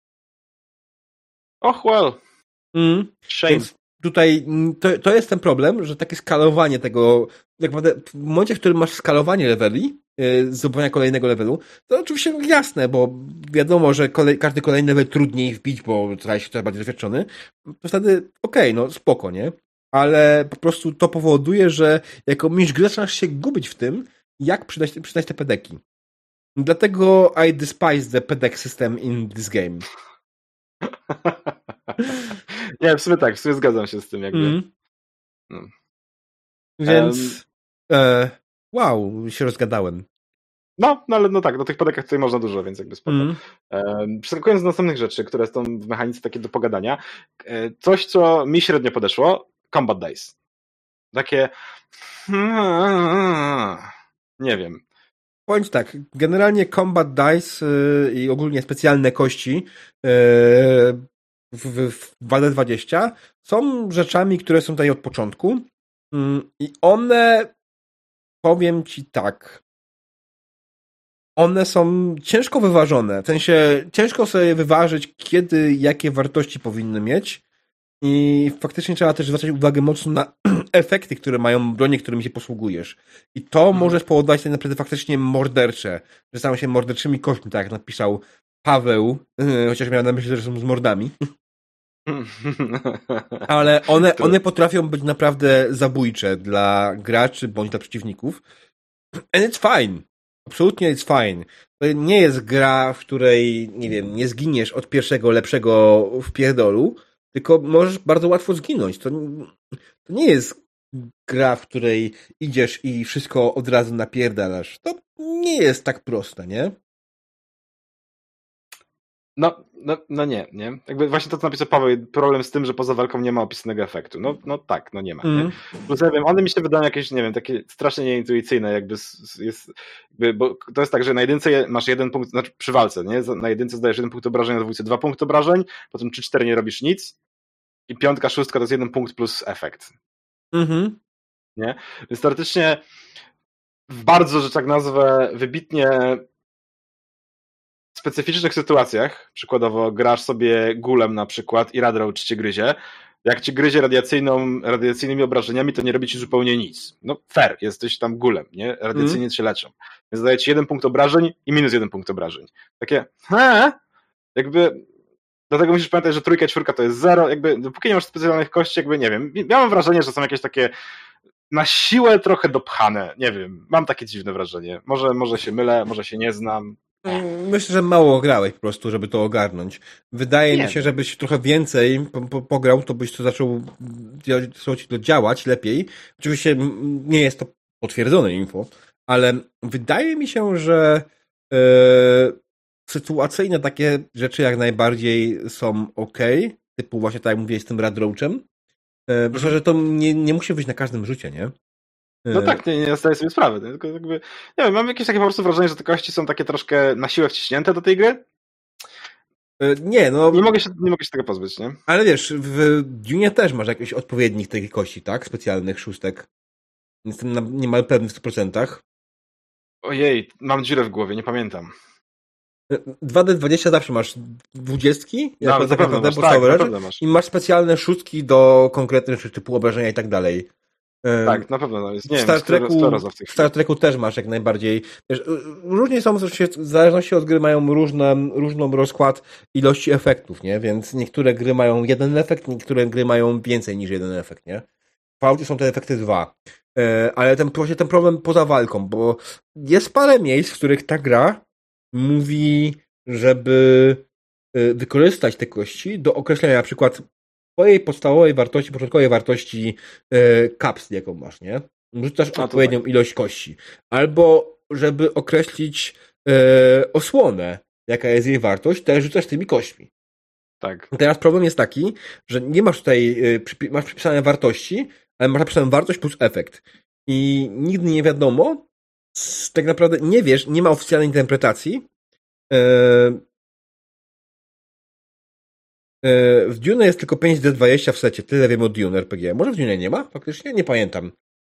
Och, well. Shame. Więc tutaj to jest ten problem, że takie skalowanie tego, tak naprawdę w momencie, w którym masz skalowanie leveli, zdobywania kolejnego levelu, to oczywiście jasne, bo wiadomo, że każdy kolejny level trudniej wbić, bo trzeba się bardziej doświadczony, to wtedy okej, no spoko, nie? Ale po prostu to powoduje, że jako mistrz gry zaczynasz się gubić w tym, jak przydać te pedeki. Dlatego I despise the pedek system in this game. Nie, w sumie tak, w sumie zgadzam się z tym jakby. No. Więc wow, się rozgadałem. No ale no tak, do tych pedekach tutaj można dużo, więc jakby spoko. Przeskakując do następnych rzeczy, które są w mechanice takie do pogadania, coś, co mi średnio podeszło, Combat Dice. Takie nie wiem. Powiem tak, generalnie Combat Dice i ogólnie specjalne kości w WD20 są rzeczami, które są tutaj od początku i one, powiem ci tak, one są ciężko wyważone, w sensie ciężko sobie wyważyć, kiedy, jakie wartości powinny mieć i faktycznie trzeba też zwracać uwagę mocno na efekty, które mają bronie, którymi się posługujesz. I to może spowodować tak naprawdę faktycznie mordercze, że stają się morderczymi kośćmi, tak jak napisał Paweł, chociaż miał na myśli, że są z mordami. Ale one potrafią być naprawdę zabójcze dla graczy bądź dla przeciwników. And it's fine. Absolutnie it's fine. To nie jest gra, w której, nie wiem, nie zginiesz od pierwszego lepszego wpierdolu, tylko możesz bardzo łatwo zginąć. To nie jest gra, w której idziesz i wszystko od razu napierdalasz. To nie jest tak proste, nie? No nie. Jakby właśnie to, co napisał Paweł, problem z tym, że poza walką nie ma opisanego efektu. No tak, no nie ma. Nie? Plus ja wiem, one mi się wydają jakieś, nie wiem, takie strasznie nieintuicyjne, bo to jest tak, że na jedynce masz 1 punkt, znaczy przy walce, nie? Na jedynce zdajesz 1 punkt obrażeń, na dwójce 2 punkty obrażeń, potem 3-4 nie robisz nic i 5, 6 to jest 1 punkt plus efekt. Nie? Więc teoretycznie w bardzo, że tak nazwę, wybitnie specyficznych sytuacjach, przykładowo grasz sobie gulem na przykład i radroach cię gryzie, jak cię gryzie radiacyjnymi obrażeniami, to nie robi ci zupełnie nic. No fair, jesteś tam gulem, nie? Radiacyjnie cię leczą. Więc daje ci 1 punkt obrażeń i minus 1 punkt obrażeń. Takie, jakby dlatego musisz pamiętać, że 3 i 4 to jest 0, jakby dopóki nie masz specjalnych kości, jakby nie wiem, miałem wrażenie, że są jakieś takie na siłę trochę dopchane, nie wiem, mam takie dziwne wrażenie. Może się mylę, może się nie znam. Myślę, że mało grałeś po prostu, żeby to ogarnąć. Wydaje mi się, żebyś trochę więcej pograł, to byś to zaczął to działać lepiej. Oczywiście nie jest to potwierdzone info, ale wydaje mi się, że sytuacyjne takie rzeczy jak najbardziej są okej. Typu właśnie tak jak mówiłeś z tym Radroachem. Myślę, że to nie musi być na każdym rzucie, nie? No tak, nie zdaję sobie sprawy. Tylko jakby, nie wiem, mam jakieś takie po prostu wrażenie, że te kości są takie troszkę na siłę wciśnięte do tej gry. Nie, no... Nie mogę się tego pozbyć, nie? Ale wiesz, w Dune też masz jakiś odpowiednik takich kości, tak? Specjalnych szóstek. Jestem niemal pewny w 100%. Ojej, mam dziurę w głowie, nie pamiętam. 2D20 zawsze masz 20, jako zapewne masz. I masz specjalne szóstki do konkretnych rzeczy, typu obrażenia i tak dalej. Tak, na pewno jest. Nie w Star Treku też masz jak najbardziej. Wiesz, różnie są, w zależności od gry mają różną rozkład ilości efektów, nie? Więc niektóre gry mają jeden efekt, niektóre gry mają więcej niż jeden efekt, nie? W Audio są te efekty 2. Ale ten problem poza walką, bo jest parę miejsc, w których ta gra mówi, żeby wykorzystać te kości do określenia na przykład twojej podstawowej wartości, początkowej wartości kapsli, jaką masz, nie? Rzucasz odpowiednią ilość kości. Albo żeby określić osłonę, jaka jest jej wartość, też rzucasz tymi kośćmi. Tak. Teraz problem jest taki, że nie masz tutaj, masz przypisane wartości, ale masz napisane wartość plus efekt. I nigdy nie wiadomo, tak naprawdę nie wiesz, nie ma oficjalnej interpretacji. W Dune jest tylko 5D20 w secie, tyle wiem o Dune RPG. Może w Dune nie ma? Faktycznie? Nie pamiętam.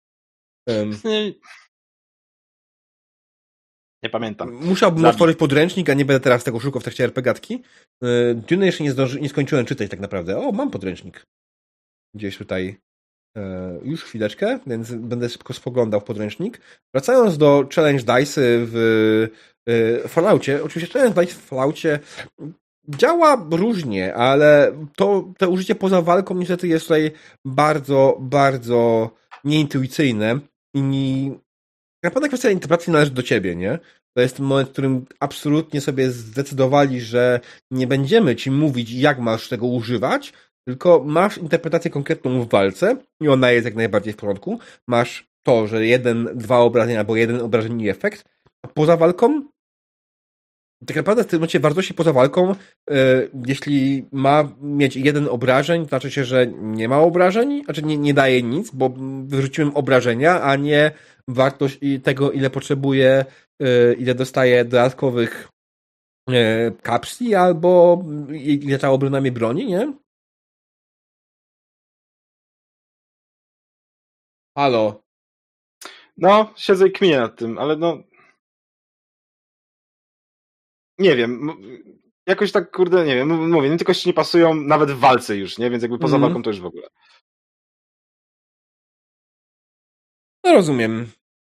Nie pamiętam. Musiałbym otworzyć podręcznik, a nie będę teraz tego szukał w trakcie RPGatki. Dune jeszcze nie skończyłem czytać tak naprawdę. O, mam podręcznik. Gdzieś tutaj. Już chwileczkę, więc będę szybko spoglądał w podręcznik. Wracając do Challenge Dice w Falloutie. Oczywiście Challenge Dice w Falloutie działa różnie, ale to użycie poza walką niestety jest tutaj bardzo, bardzo nieintuicyjne i naprawdę kwestia interpretacji należy do ciebie, nie? To jest ten moment, w którym absolutnie sobie zdecydowali, że nie będziemy ci mówić, jak masz tego używać, tylko masz interpretację konkretną w walce i ona jest jak najbardziej w porządku. Masz to, że 1-2 obrażenia albo 1 obrażeń i efekt, a poza walką tak naprawdę w tym momencie wartości poza walką, jeśli ma mieć 1 obrażeń, to znaczy się, że nie ma obrażeń, znaczy nie daje nic, bo wyrzuciłem obrażenia, a nie wartość tego, ile potrzebuję, ile dostaję dodatkowych kapsli, albo ile trzeba obronami broni, nie? Halo? No, siedzę i kminię nad tym, ale no... Nie wiem, jakoś tak, kurde, nie wiem, mówię, nie tylko ci nie pasują nawet w walce już, nie? Więc jakby poza walką to już w ogóle. No rozumiem.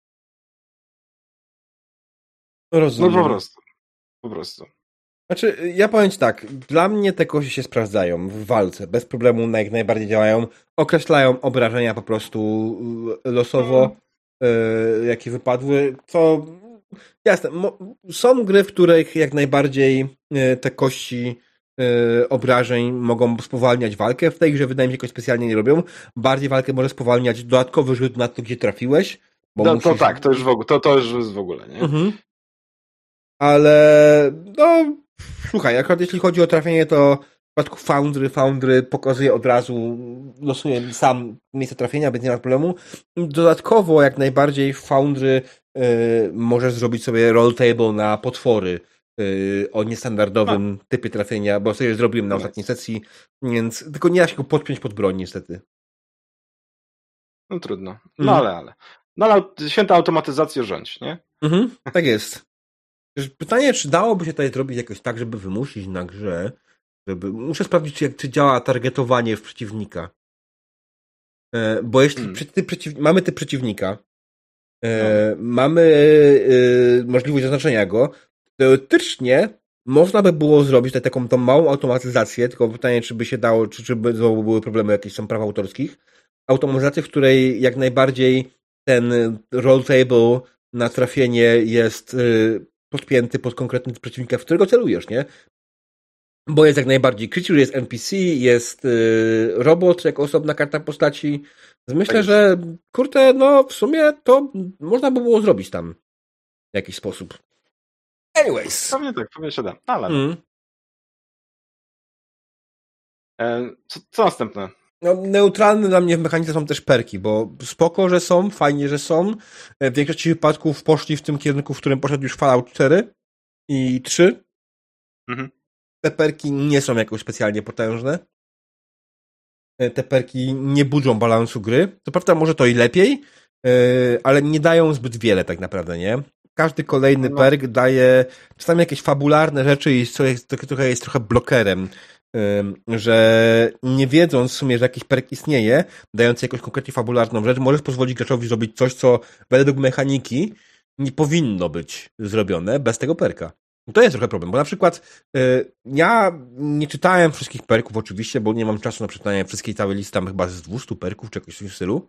No po prostu. Znaczy, ja powiem ci tak, dla mnie te kości się sprawdzają w walce, bez problemu jak najbardziej działają, określają obrażenia po prostu losowo, jakie wypadły, co jasne, są gry, w których jak najbardziej te kości obrażeń mogą spowalniać walkę, w tej grze wydaje mi się, że jakoś specjalnie nie robią, bardziej walkę może spowalniać dodatkowy rzut na to, gdzie trafiłeś, bo no, musisz... to tak, to już w ogóle, to już jest w ogóle, nie? Mhm. Ale no słuchaj, akurat jeśli chodzi o trafienie, to w przypadku Foundry pokazuje od razu, losuje sam miejsce trafienia, więc nie ma problemu. Dodatkowo jak najbardziej w Foundry możesz zrobić sobie roll table na potwory o niestandardowym typie trafienia, bo sobie zrobiłem na ostatniej sesji, więc tylko nie da się go podpiąć pod broń niestety. No trudno. No ale. No ale święta automatyzacja rządź, nie? Mhm, tak jest. Pytanie, czy dałoby się tutaj zrobić jakoś tak, żeby wymusić na grze, muszę sprawdzić, czy działa targetowanie w przeciwnika. Bo jeśli mamy typ przeciwnika, mamy możliwość zaznaczenia go, teoretycznie można by było zrobić tutaj taką tą małą automatyzację, tylko pytanie, czy by się dało, czy by znowu były problemy jakieś są praw autorskich. Automatyzację, w której jak najbardziej ten roll table na trafienie jest podpięty pod konkretny przeciwnika, w którego celujesz, nie? Bo jest jak najbardziej creature, jest NPC, jest robot jako osobna karta postaci. Myślę, tak że kurde, no w sumie to można by było zrobić tam w jakiś sposób. Anyways. Pewnie tak, pewnie się da. Ale co następne? No, neutralne dla mnie w mechanice są też perki, bo spoko, że są, fajnie, że są. W większości wypadków poszli w tym kierunku, w którym poszedł już Fallout 4 i 3. Te perki nie są jakoś specjalnie potężne. Te perki nie budzą balansu gry. Co prawda może to i lepiej, ale nie dają zbyt wiele tak naprawdę, nie? Każdy kolejny perk daje czasami jakieś fabularne rzeczy i trochę jest trochę blokerem, że nie wiedząc w sumie, że jakiś perk istnieje, dający jakąś konkretnie fabularną rzecz, możesz pozwolić graczowi zrobić coś, co według mechaniki nie powinno być zrobione bez tego perka. To jest trochę problem, bo na przykład ja nie czytałem wszystkich perków oczywiście, bo nie mam czasu na przeczytanie wszystkiej całej listy, tam chyba z 200 perków czy jakoś w tym stylu.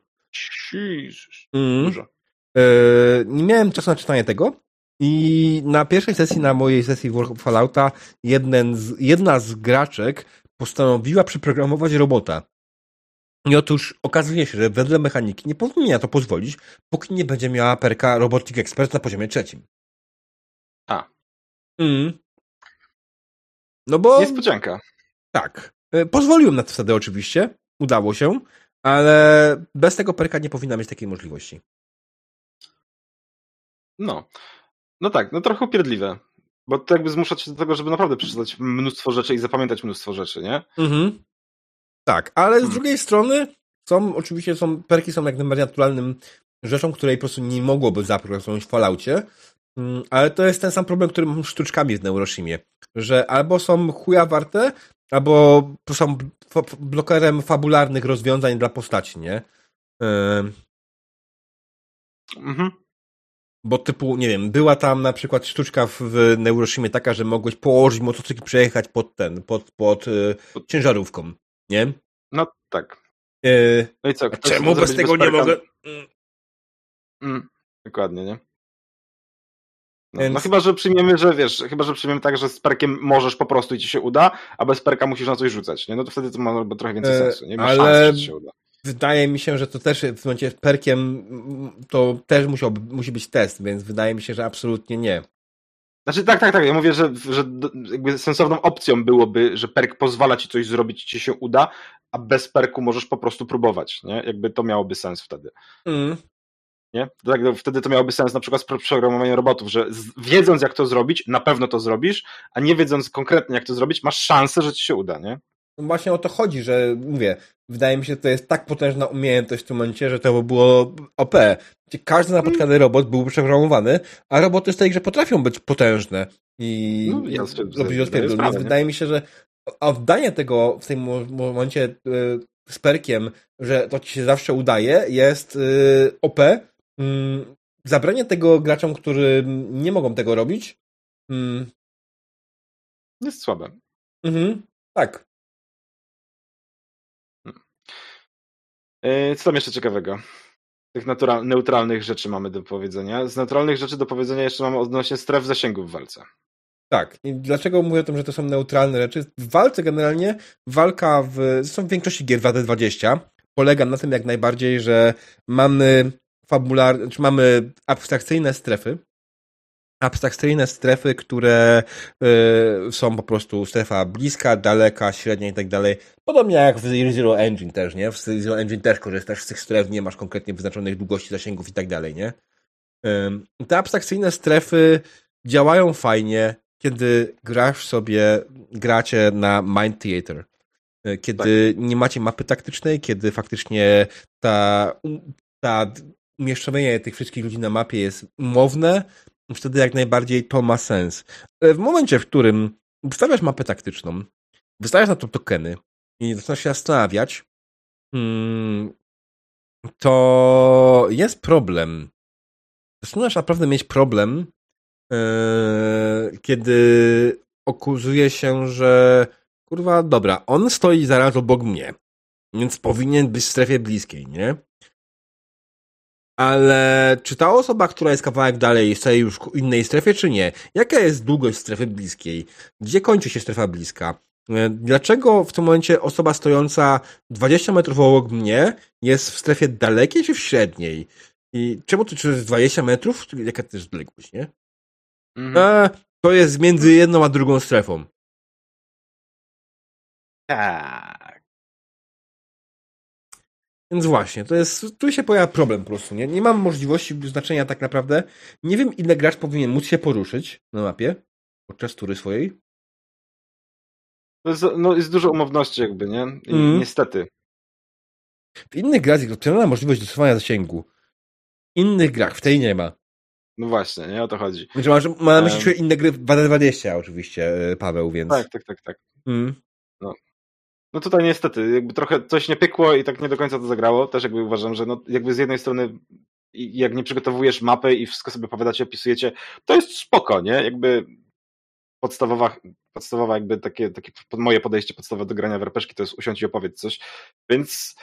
Dużo. Nie miałem czasu na czytanie tego i na pierwszej sesji, na mojej sesji Fallouta jedna z graczek postanowiła przeprogramować robota. I otóż okazuje się, że wedle mechaniki nie powinna to pozwolić, póki nie będzie miała perka Robotic Expert na poziomie 3. No bo... Niespodzianka. Tak. Pozwoliłem na to wtedy oczywiście. Udało się. Ale bez tego perka nie powinna mieć takiej możliwości. No. No tak, no trochę upierdliwe. Bo to jakby zmusza cię do tego, żeby naprawdę przeczytać mnóstwo rzeczy i zapamiętać mnóstwo rzeczy, nie? Mhm. Tak, ale z drugiej strony oczywiście perki są jak najbardziej naturalnym rzeczą, której po prostu nie mogłoby zaproponować w Falloutie, ale to jest ten sam problem, który mam z sztuczkami w Neuroshimie, że albo są chuja warte, albo są blokerem fabularnych rozwiązań dla postaci, nie? Mhm. Bo typu, nie wiem, była tam na przykład sztuczka w Neuroshimie taka, że mogłeś położyć motocykl i przejechać pod ciężarówką, nie? No tak. No i co? Czemu bez tego nie mogę? Dokładnie, nie? No, Więc... no chyba, że przyjmiemy, tak, że z perkiem możesz po prostu i ci się uda, a bez perka musisz na coś rzucać, nie? No to wtedy to ma trochę więcej sensu, nie? Masz szansę, że ci się uda. Wydaje mi się, że to też w momencie perkiem to też musi być test, więc wydaje mi się, że absolutnie nie. Znaczy tak. Ja mówię, że jakby sensowną opcją byłoby, że perk pozwala ci coś zrobić i ci się uda, a bez perku możesz po prostu próbować, nie? Jakby to miałoby sens wtedy. Nie? Tak, wtedy to miałoby sens na przykład z programowania robotów, że wiedząc jak to zrobić, na pewno to zrobisz, a nie wiedząc konkretnie jak to zrobić, masz szansę, że ci się uda, nie? No właśnie o to chodzi, że mówię, wydaje mi się, że to jest tak potężna umiejętność w tym momencie, że to by było OP. Każdy napotkany robot byłby przeprogramowany, a roboty z tej grze potrafią być potężne i robić rozpierdol. Więc wydaje mi się, że oddanie tego w tym momencie z perkiem, że to ci się zawsze udaje, jest OP. Zabranie tego graczom, którzy nie mogą tego robić, jest słabe. Tak. Co tam jeszcze ciekawego? Tych neutralnych rzeczy mamy do powiedzenia. Z neutralnych rzeczy do powiedzenia jeszcze mamy odnośnie stref zasięgu w walce. Tak. I dlaczego mówię o tym, że to są neutralne rzeczy? W walce generalnie, zresztą w większości gier w AD20 polega na tym jak najbardziej, że mamy mamy abstrakcyjne strefy, które są po prostu strefa bliska, daleka, średnia i tak dalej. Podobnie jak w Zero Engine też, nie? W Zero Engine też korzystasz z tych stref, nie masz konkretnie wyznaczonych długości zasięgów i tak dalej, nie? Te abstrakcyjne strefy działają fajnie, kiedy gracie na Mind Theater. Kiedy nie macie mapy taktycznej, kiedy faktycznie ta umieszczenie tych wszystkich ludzi na mapie jest umowne, wtedy jak najbardziej to ma sens. W momencie, w którym wystawiasz mapę taktyczną, wystawiasz na to tokeny i zaczynasz się zastanawiać, to jest problem. Zaczynasz naprawdę mieć problem, kiedy okazuje się, że kurwa, dobra, on stoi zaraz obok mnie, więc powinien być w strefie bliskiej, nie? Ale czy ta osoba, która jest kawałek dalej, jest już w innej strefie, czy nie? Jaka jest długość strefy bliskiej? Gdzie kończy się strefa bliska? Dlaczego w tym momencie osoba stojąca 20 metrów obok mnie jest w strefie dalekiej, czy w średniej? I czemu to jest 20 metrów? Jaka to jest odległość, nie? To jest między jedną a drugą strefą. Tak. Więc właśnie, tu się pojawia problem po prostu, nie? Nie mam możliwości wyznaczenia tak naprawdę. Nie wiem, ile gracz powinien móc się poruszyć na mapie podczas tury swojej. Jest dużo umowności jakby, nie? I niestety. W innych grach jest opcjonalna możliwość dostosowania zasięgu. W innych grach w tej nie ma. No właśnie, nie o to chodzi. Znaczy, ma na myśli inne gry w AD20 oczywiście, Paweł, więc... Tak. No tutaj niestety, jakby trochę coś nie pykło i tak nie do końca to zagrało. Też jakby uważam, że jakby z jednej strony jak nie przygotowujesz mapy i wszystko sobie opowiadacie, opisujecie, to jest spoko, nie? Jakby podstawowa jakby takie moje podejście podstawowe do grania w RPG to jest usiądź i opowiedz coś. Więc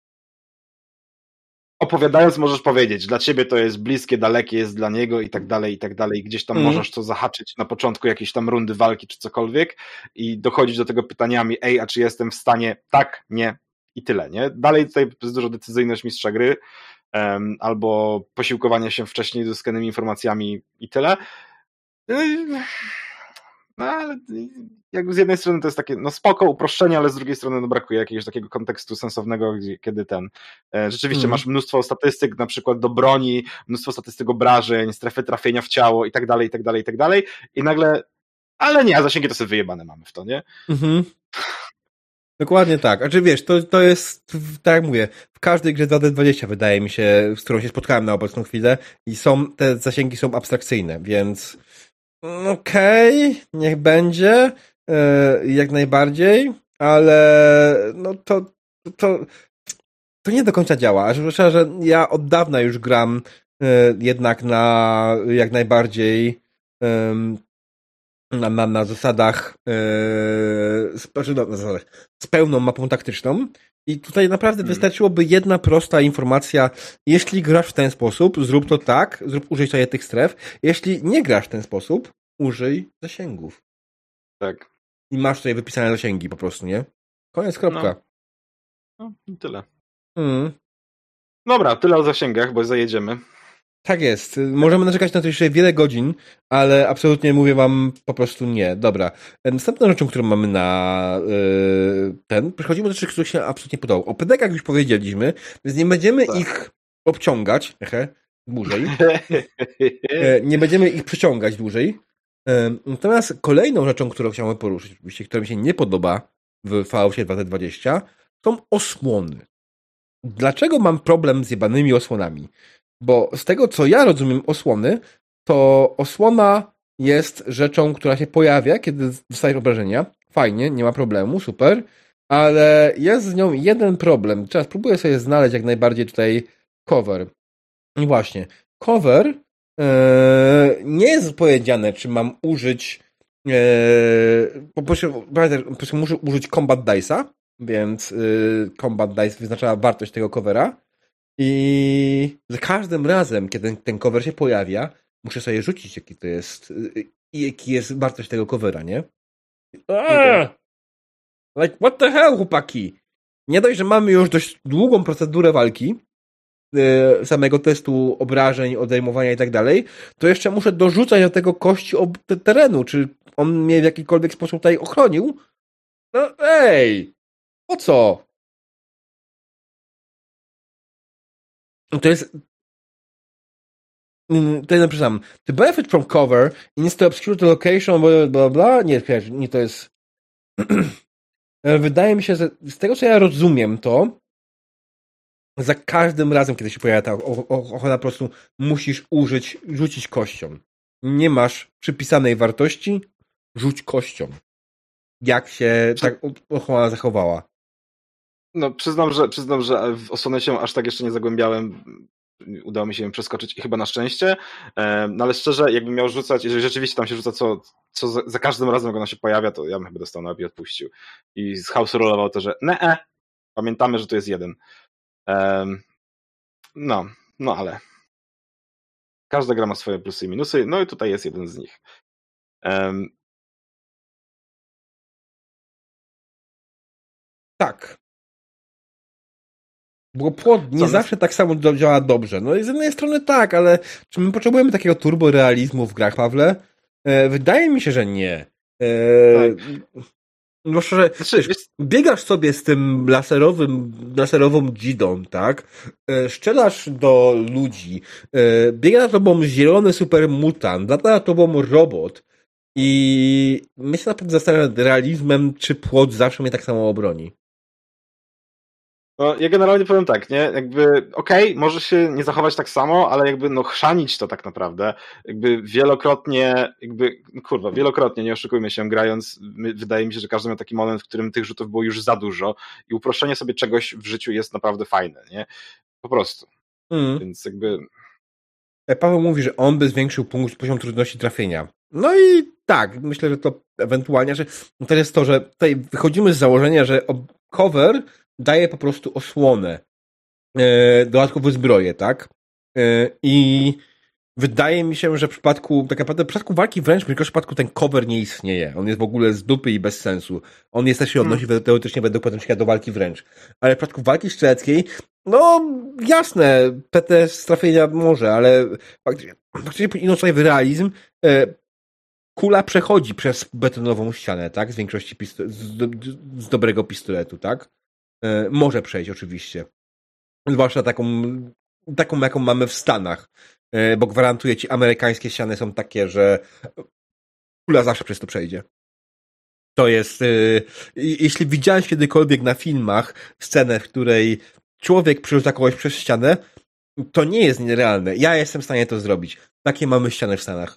opowiadając możesz powiedzieć, dla ciebie to jest bliskie, dalekie jest dla niego i tak dalej, i gdzieś tam możesz to zahaczyć na początku jakiejś tam rundy walki czy cokolwiek i dochodzić do tego pytaniami, a czy jestem w stanie, tak, nie i tyle, nie? Dalej tutaj jest dużo decyzyjność mistrza gry albo posiłkowanie się wcześniej uzyskanymi informacjami i tyle. No ale jakby z jednej strony to jest takie, no spoko, uproszczenie, ale z drugiej strony no, brakuje jakiegoś takiego kontekstu sensownego, kiedy rzeczywiście masz mnóstwo statystyk, na przykład do broni, mnóstwo statystyk obrażeń, strefy trafienia w ciało i tak dalej, i tak dalej, i tak dalej. I nagle, ale nie, a zasięgi to sobie wyjebane mamy w to, nie? Mhm. Dokładnie tak. Znaczy wiesz, to jest, tak jak mówię, w każdej grze 2D20 wydaje mi się, z którą się spotkałem na obecną chwilę i te zasięgi są abstrakcyjne, więc okej, niech będzie, jak najbardziej, ale no to nie do końca działa. A zwłaszcza, że ja od dawna już gram jednak na jak najbardziej na zasadach z pełną mapą taktyczną i tutaj naprawdę wystarczyłoby jedna prosta informacja. Jeśli grasz w ten sposób, zrób to tak, użyj sobie tych stref. Jeśli nie grasz w ten sposób, użyj zasięgów. Tak. I masz tutaj wypisane zasięgi po prostu, nie? Koniec, kropka. No tyle. Dobra, tyle o zasięgach, bo zajedziemy. Tak jest. Możemy narzekać na to jeszcze wiele godzin, ale absolutnie mówię wam po prostu nie. Dobra. Następną rzeczą, którą mamy na przechodzimy do rzeczy, które się absolutnie podobało. O pedekach już powiedzieliśmy, więc nie będziemy ich obciągać dłużej. Nie będziemy ich przyciągać dłużej. Natomiast kolejną rzeczą, którą chciałem poruszyć, oczywiście, która mi się nie podoba w Falloutie 2020, są osłony. Dlaczego mam problem z jebanymi osłonami? Bo z tego, co ja rozumiem osłony, to osłona jest rzeczą, która się pojawia, kiedy dostajesz obrażenia. Fajnie, nie ma problemu, super. Ale jest z nią jeden problem. Teraz próbuję sobie znaleźć jak najbardziej tutaj cover. I właśnie, cover nie jest powiedziane, czy mam użyć po prostu muszę użyć Combat Dice'a, więc Combat Dice wyznacza wartość tego covera. I za każdym razem, kiedy ten cover się pojawia, muszę sobie rzucić, jaki to jest i jaki jest wartość tego covera, nie? Like, what the hell, chłopaki? Nie dość, że mamy już dość długą procedurę walki, samego testu obrażeń, odejmowania i tak dalej, to jeszcze muszę dorzucać do tego kości terenu, czy on mnie w jakikolwiek sposób tutaj ochronił? No ej! Po co? To jest napisałem, to benefit from cover is to obscure the location, blah, blah, blah. Nie, to jest wydaje mi się, że z tego, co ja rozumiem, to za każdym razem, kiedy się pojawia ta ochrona, po prostu musisz rzucić kością. Nie masz przypisanej wartości, rzuć kością. Jak się tak ochrona zachowała. No, przyznam, że w osłonę się aż tak jeszcze nie zagłębiałem. Udało mi się ją przeskoczyć i chyba na szczęście. No ale szczerze, jakbym miał rzucać, jeżeli rzeczywiście tam się rzuca co za każdym razem, jak ona się pojawia, to ja bym chyba dostał na i odpuścił. I z house rollował to, że pamiętamy, że to jest jeden. No ale każda gra ma swoje plusy i minusy, no i tutaj jest jeden z nich. Tak. Bo płot nie zawsze tak samo działa dobrze. No i z jednej strony tak, ale czy my potrzebujemy takiego turborealizmu w grach, Pawle? Wydaje mi się, że nie. Tak. No szczerze, biegasz sobie z tym laserową dzidą, tak? Szczelasz do ludzi, biega za tobą zielony supermutant, lata za tobą robot i myślę naprawdę zastanawiam nad realizmem, czy płot zawsze mnie tak samo obroni. No, ja generalnie powiem tak, nie? Jakby, może się nie zachować tak samo, ale jakby, chrzanić to tak naprawdę. Jakby wielokrotnie, nie oszukujmy się, grając, wydaje mi się, że każdy miał taki moment, w którym tych rzutów było już za dużo i uproszczenie sobie czegoś w życiu jest naprawdę fajne, nie? Po prostu. Więc jakby... Paweł mówi, że on by zwiększył poziom trudności trafienia. No i tak, myślę, że to ewentualnie, że to jest to, że tutaj wychodzimy z założenia, że cover daje po prostu osłonę, dodatkowe zbroje, tak? I wydaje mi się, że w przypadku, tak naprawdę w przypadku walki wręcz, w przypadku ten cover nie istnieje. On jest w ogóle z dupy i bez sensu. On jest też się odnosi teoretycznie według potencjału do walki wręcz. Ale w przypadku walki strzeleckiej, no jasne, PT z trafienia może, ale faktycznie inną sobie realizm, kula przechodzi przez betonową ścianę, tak? Z większości z dobrego pistoletu, tak? Może przejść oczywiście. Zwłaszcza taką, jaką mamy w Stanach. Bo gwarantuję ci, amerykańskie ściany są takie, że kula zawsze przez to przejdzie. To jest... jeśli widziałeś kiedykolwiek na filmach scenę, w której człowiek przerzuca kogoś przez ścianę, to nie jest nierealne. Ja jestem w stanie to zrobić. Takie mamy ściany w Stanach.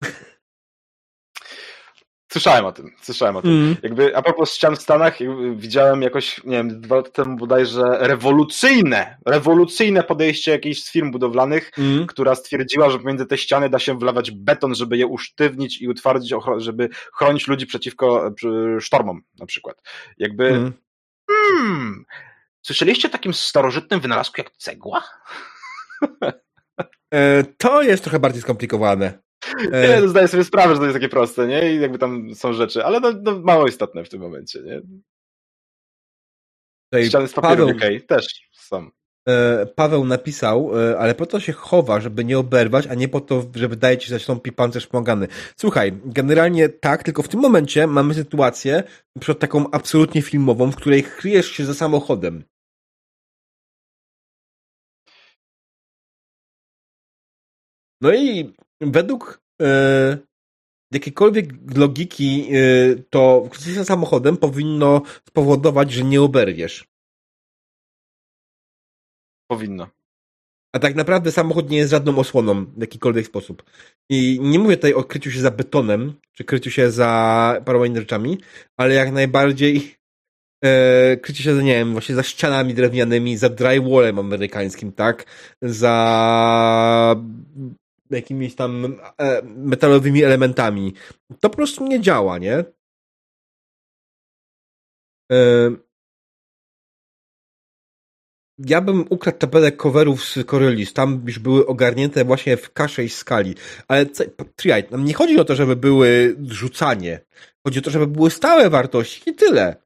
Słyszałem o tym. Jakby a propos ścian w Stanach, widziałem jakoś, nie wiem, 2 lata temu bodajże rewolucyjne podejście jakiejś z firm budowlanych, która stwierdziła, że pomiędzy te ściany da się wlewać beton, żeby je usztywnić i utwardzić, żeby chronić ludzi przeciwko sztormom na przykład. Jakby słyszeliście o takim starożytnym wynalazku jak cegła? To jest trochę bardziej skomplikowane. Nie, zdaję sobie sprawę, że to jest takie proste, nie? I jakby tam są rzeczy, ale no mało istotne w tym momencie, nie? Ściany z papieru UK też są. Paweł napisał, ale po to się chowa, żeby nie oberwać, a nie po to, że wydaje ci się, że tąpi pancerz pomagany. Słuchaj, generalnie tak, tylko w tym momencie mamy sytuację, na przykład taką absolutnie filmową, w której kryjesz się za samochodem. No i według jakiejkolwiek logiki to krycie samochodem powinno spowodować, że nie oberwiesz. Powinno. A tak naprawdę samochód nie jest żadną osłoną w jakikolwiek sposób. I nie mówię tutaj o kryciu się za betonem, czy kryciu się za paroma innymi rzeczami, ale jak najbardziej krycie się za, nie wiem, właśnie za ścianami drewnianymi, za drywallem amerykańskim, tak? Za jakimiś tam metalowymi elementami. To po prostu nie działa, nie? Ja bym ukradł tabelę coverów z Coriolis. Tam już były ogarnięte właśnie w K6 skali. Ale Triad, nam nie chodzi o to, żeby były zrzucanie. Chodzi o to, żeby były stałe wartości i tyle.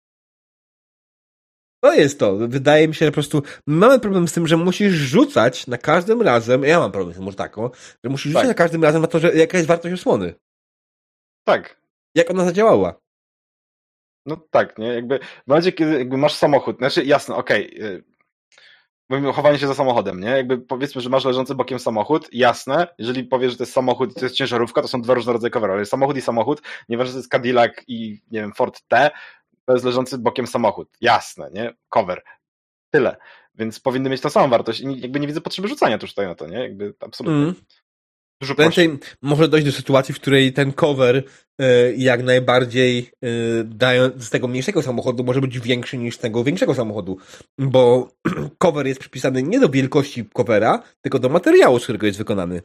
To jest to. Wydaje mi się, że po prostu mamy problem z tym, że musisz rzucać na każdym razem, ja mam problem z tym może taką, że musisz rzucać na każdym razem na to, że jaka jest wartość osłony. Tak. Jak ona zadziałała. No tak, nie? Jakby w momencie, kiedy jakby masz samochód, znaczy jasne, okej, mówimy o chowaniu się za samochodem, nie? Jakby powiedzmy, że masz leżący bokiem samochód, jasne, jeżeli powiesz, że to jest samochód i to jest ciężarówka, to są 2 różne rodzaje coveru, ale samochód i samochód, nieważne, że to jest Cadillac i, nie wiem, Ford T, to jest leżący bokiem samochód. Jasne, nie? Cover. Tyle. Więc powinny mieć tą samą wartość i jakby nie widzę potrzeby rzucania tu tutaj na to, nie? Jakby absolutnie. Dużo prościej. Może dojść do sytuacji, w której ten cover jak najbardziej z tego mniejszego samochodu może być większy niż z tego większego samochodu, bo cover jest przypisany nie do wielkości covera, tylko do materiału, z którego jest wykonany.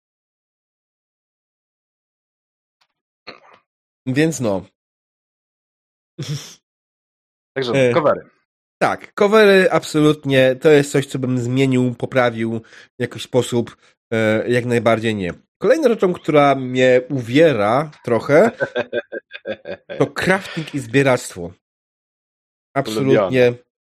Więc no. Także covery. Tak, covery absolutnie to jest coś, co bym zmienił, poprawił w jakiś sposób, jak najbardziej nie. Kolejną rzeczą, która mnie uwiera trochę, to crafting i zbieractwo. Absolutnie.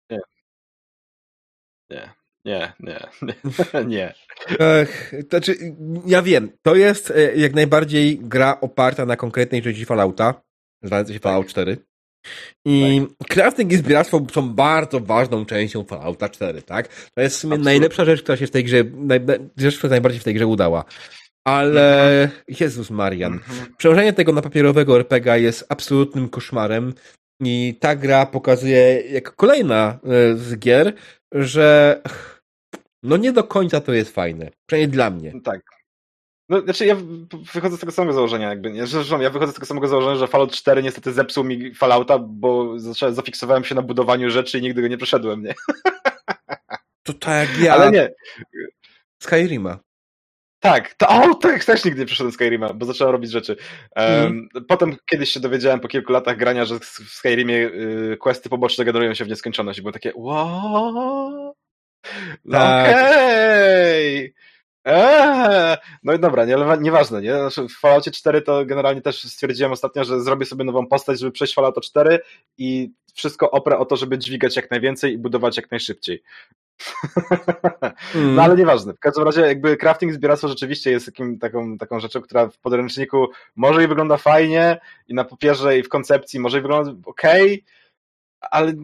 Nie. To znaczy, ja wiem, to jest jak najbardziej gra oparta na konkretnej części Fallouta, znającej się Fallout 4. I crafting i zbieractwo są bardzo ważną częścią Fallouta 4, tak? To jest w sumie najlepsza rzecz, która się w tej grze, rzecz, która najbardziej w tej grze udała. Ale Jezus Marian. Przełożenie tego na papierowego RPG jest absolutnym koszmarem i ta gra pokazuje, jak kolejna z gier, że no nie do końca to jest fajne. Przynajmniej dla mnie. Tak. No, znaczy ja wychodzę z tego samego założenia, ja wychodzę z tego samego założenia, że Fallout 4 niestety zepsuł mi Fallouta, bo zafiksowałem się na budowaniu rzeczy i nigdy go nie przeszedłem, nie? To tak jak ja. Ale nie. Skyrima. Tak, też nigdy nie przeszedłem Skyrima, bo zacząłem robić rzeczy. Potem kiedyś się dowiedziałem po kilku latach grania, że w Skyrimie questy poboczne generują się w nieskończoność i było takie wow. Tak. Okej. No i dobra, nieważne, nie? Znaczy w Falloutie 4 to generalnie też stwierdziłem ostatnio, że zrobię sobie nową postać, żeby przejść Fallouta 4 i wszystko oprę o to, żeby dźwigać jak najwięcej i budować jak najszybciej. No ale nieważne. W każdym razie jakby crafting zbieractwo rzeczywiście jest taką rzeczą, która w podręczniku może i wygląda fajnie i na papierze i w koncepcji może i wygląda okej, ale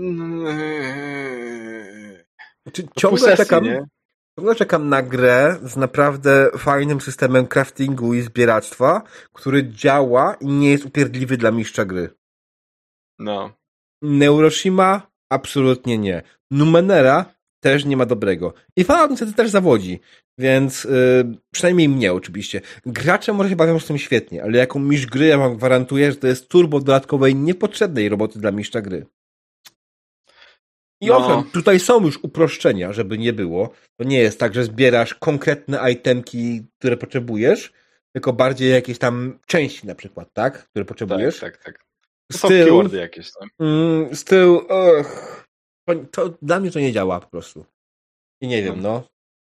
ciągle czekam na grę z naprawdę fajnym systemem craftingu i zbieractwa, który działa i nie jest upierdliwy dla mistrza gry. No. Neuroshima? Absolutnie nie. Numenera? Też nie ma dobrego. I Fallout niestety też zawodzi, więc przynajmniej mnie oczywiście. Gracze może się bawią z tym świetnie, ale jako mistrz gry ja wam gwarantuję, że to jest turbo dodatkowej, niepotrzebnej roboty dla mistrza gry. I owszem, tutaj są już uproszczenia, żeby nie było. To nie jest tak, że zbierasz konkretne itemki, które potrzebujesz, tylko bardziej jakieś tam części na przykład, tak? Które potrzebujesz. Tak. To są keywordy jakieś, tak? To dla mnie to nie działa po prostu. I nie wiem, no.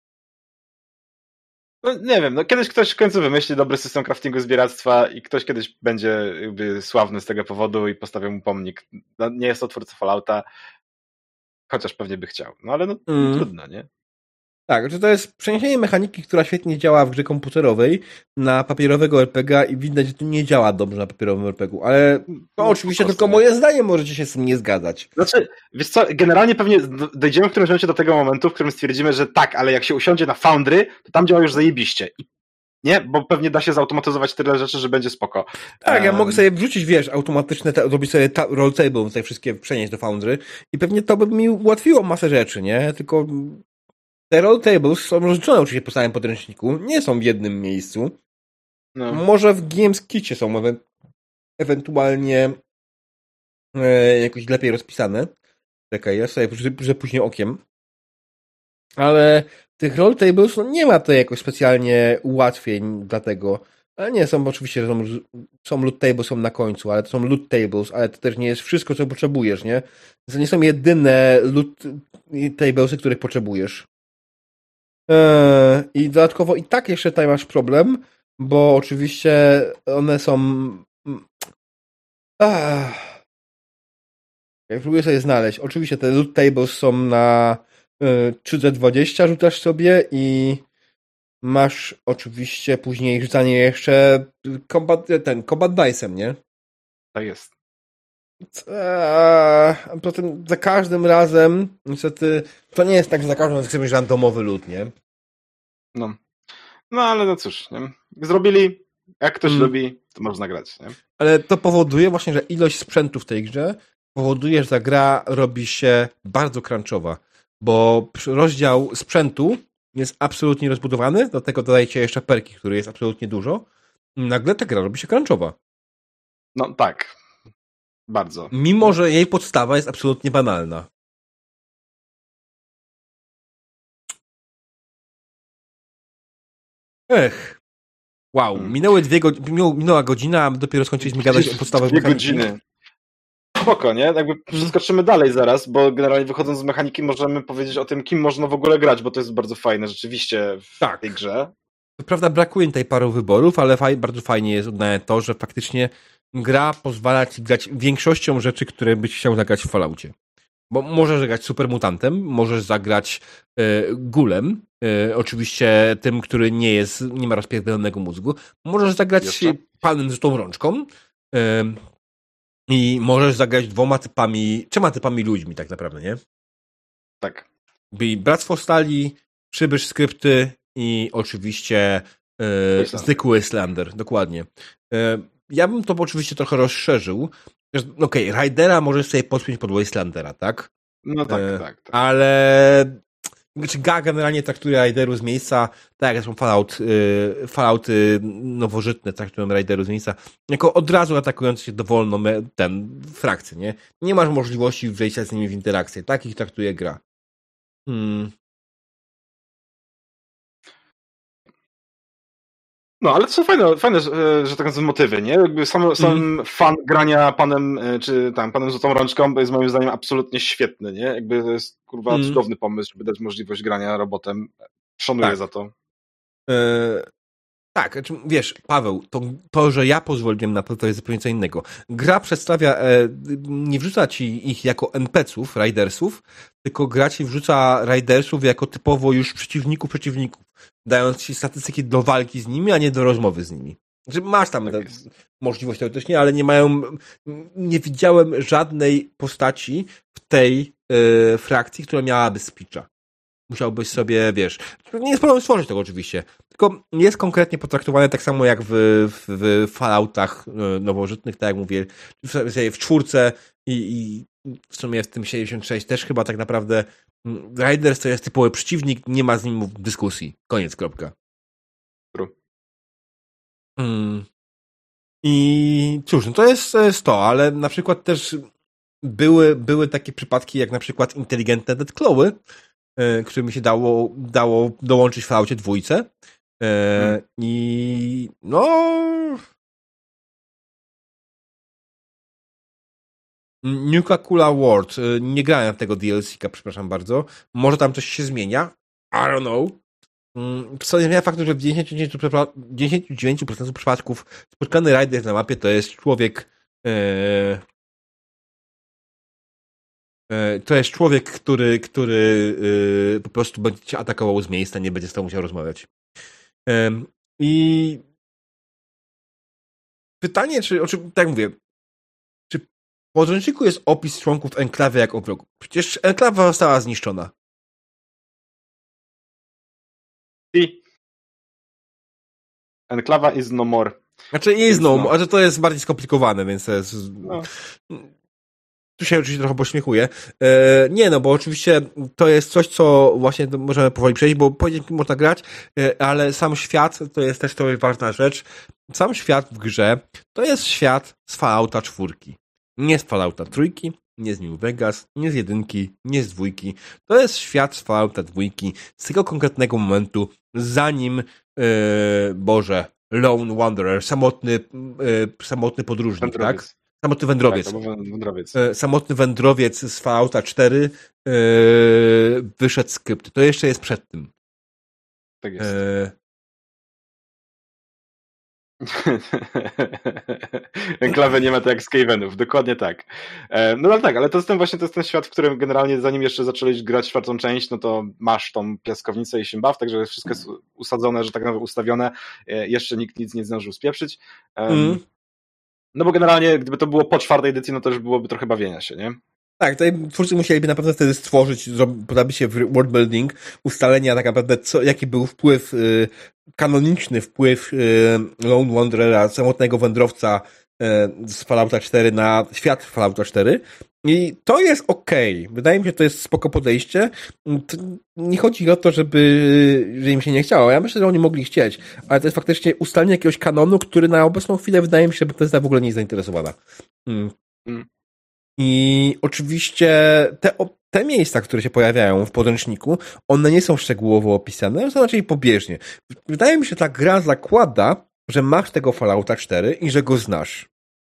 No nie wiem, kiedyś ktoś w końcu wymyśli dobry system craftingu zbieractwa i ktoś kiedyś będzie jakby sławny z tego powodu i postawią mu pomnik. No, nie jest to twórca Fallouta, chociaż pewnie by chciał. No ale trudno, nie? Tak, że to jest przeniesienie mechaniki, która świetnie działa w grze komputerowej na papierowego RPG i widać, że to nie działa dobrze na papierowym RPG-u, ale to oczywiście tylko moje zdanie, możecie się z tym nie zgadzać. Znaczy, wiesz co, generalnie pewnie dojdziemy w którymś momencie do tego momentu, w którym stwierdzimy, że tak, ale jak się usiądzie na Foundry, to tam działa już zajebiście. Nie? Bo pewnie da się zautomatyzować tyle rzeczy, że będzie spoko. Tak, ja mogę sobie wrzucić, automatyczne, robić sobie roll table, tutaj wszystkie przenieść do Foundry i pewnie to by mi ułatwiło masę rzeczy, nie? Tylko te roll tables są rozliczone oczywiście po całym podręczniku, nie są w jednym miejscu. No. Może w Games Kicie są ewentualnie jakoś lepiej rozpisane. Czekaj, ja sobie że później okiem. Ale tych roll tables nie ma to jakoś specjalnie ułatwień dla tego. Ale nie, są oczywiście, są loot tables, są na końcu, ale to są loot tables, ale to też nie jest wszystko, co potrzebujesz, nie? To nie są jedyne loot tablesy, których potrzebujesz. I dodatkowo i tak jeszcze tutaj masz problem, bo oczywiście one są... Jak próbuję sobie znaleźć, oczywiście te loot tables są na 3D20, rzucasz sobie i masz oczywiście później rzucanie jeszcze combat dice'em, nie? Tak jest. Potem za każdym razem, niestety, to nie jest tak, że za każdym razem chcemy mieć randomowy loot, nie? No ale no cóż, nie? Zrobili, jak ktoś lubi, to można grać, nie? Ale to powoduje właśnie, że ilość sprzętu w tej grze powoduje, że ta gra robi się bardzo crunchowa, bo rozdział sprzętu jest absolutnie rozbudowany, do tego dodajecie jeszcze perki, które jest absolutnie dużo. Nagle ta gra robi się crunchowa. No tak. Bardzo. Mimo, że jej podstawa jest absolutnie banalna. Wow, minęła godzina, a dopiero skończyliśmy gadać o podstawowych mechaniki. 2 godziny. Spoko, nie? Jakby przeskoczymy dalej zaraz, bo generalnie wychodząc z mechaniki możemy powiedzieć o tym, kim można w ogóle grać, bo to jest bardzo fajne rzeczywiście w tej grze. To prawda, brakuje tutaj paru wyborów, ale bardzo fajnie jest uznane to, że faktycznie gra pozwala ci grać większością rzeczy, które byś chciał zagrać w Falloutie. Bo możesz zagrać supermutantem, możesz zagrać gulem, oczywiście tym, który nie ma rozpierdolonego mózgu. Możesz zagrać panem z tą rączką i możesz zagrać 3 typami ludźmi tak naprawdę, nie? Tak. Bractwo Stali, Przybysz Skrypty i oczywiście zwykły Slander, dokładnie. Ja bym to oczywiście trochę rozszerzył. Okej, Raidera możesz sobie podpiąć pod Wastelandera, tak? No tak. Ale gra generalnie traktuje Raideru z miejsca, tak jak są Fallouty nowożytne traktują Raideru z miejsca, jako od razu atakujący się dowolną frakcję, nie? Nie masz możliwości wejścia z nimi w interakcję. Tak ich traktuje gra. No, ale to są fajne, że tak nazywam, motywy, nie? Jakby sam fan grania panem, czy tam, panem z złotą rączką jest moim zdaniem absolutnie świetny, nie? Jakby to jest, cudowny pomysł, żeby dać możliwość grania robotem. Szanuję za to. Tak, znaczy, wiesz, Paweł, to, że ja pozwoliłem na to jest zupełnie co innego. Gra przedstawia, nie wrzuca ci ich jako NPC-ów, Ridersów, tylko gra ci wrzuca Ridersów jako typowo już przeciwników, dając ci statystyki do walki z nimi, a nie do rozmowy z nimi. Znaczy, masz tam możliwość teoretycznie, ale nie widziałem żadnej postaci w tej frakcji, która miałaby speecha. Musiałbyś sobie, wiesz, nie jest problem stworzyć tego oczywiście, tylko jest konkretnie potraktowane tak samo jak w Falloutach nowożytnych, tak jak mówię, w 4 i w sumie w tym 76 też chyba tak naprawdę Riders to jest typowy przeciwnik, nie ma z nim dyskusji. Koniec, kropka. I cóż, no to jest to, ale na przykład też były takie przypadki jak na przykład inteligentne deathclawy, które mi się dało dołączyć w Falloutie 2. I no... Nuka Kula World. Nie grałem w tego DLC-ka, przepraszam bardzo. Może tam coś się zmienia. I don't know. Co nie zmienia faktu, że w 99% przypadków spotkany rider na mapie to jest człowiek który po prostu będzie cię atakował z miejsca, nie będzie z tobą musiał rozmawiać. I pytanie, tak mówię, czy w podręczniku jest opis członków enklawy jak o wrogu? Przecież enklawa została zniszczona. I enklawa is no more. Znaczy jest no more, ale to jest bardziej skomplikowane, więc to jest... No. Tu się oczywiście trochę pośmiechuję. Nie, no bo oczywiście to jest coś, co właśnie możemy powoli przejść, bo powiedzieć można grać, ale sam świat to jest też ważna rzecz. Sam świat w grze to jest świat z Fallouta 4. Nie z Fallouta 3, nie z New Vegas, nie z 1, nie z 2. To jest świat z Fallouta 2 z tego konkretnego momentu, zanim Lone Wanderer, samotny podróżnik, wędrowiec. Tak? Samotny wędrowiec. Tak, wędrowiec. Samotny wędrowiec z Fallouta 4 wyszedł z krypty. To jeszcze jest przed tym. Tak jest. Enklawę nie ma tak jak Skavenów, dokładnie tak. No ale tak, ale to jest ten świat, w którym generalnie zanim jeszcze zaczęliś grać 4. część, no to masz tą piaskownicę i Shimbaw, także wszystko jest usadzone, że tak naprawdę ustawione. Jeszcze nikt nic nie zdążył spieprzyć. No bo generalnie, gdyby to było po 4. edycji, no to już byłoby trochę bawienia się, nie? Tak, tutaj twórcy musieliby naprawdę wtedy stworzyć, podaby się w worldbuilding, ustalenia tak naprawdę, jaki był wpływ, kanoniczny wpływ Lone Wanderera, samotnego wędrowca z Fallouta 4 na świat Fallouta 4. I to jest okej. Wydaje mi się, że to jest spoko podejście. Nie chodzi o to, że im się nie chciało. Ja myślę, że oni mogli chcieć, ale to jest faktycznie ustalenie jakiegoś kanonu, który na obecną chwilę wydaje mi się, że Bethesda w ogóle nie jest zainteresowana. I oczywiście te miejsca, które się pojawiają w podręczniku, one nie są szczegółowo opisane, są raczej pobieżnie. Wydaje mi się, że ta gra zakłada, że masz tego Fallouta 4 i że go znasz.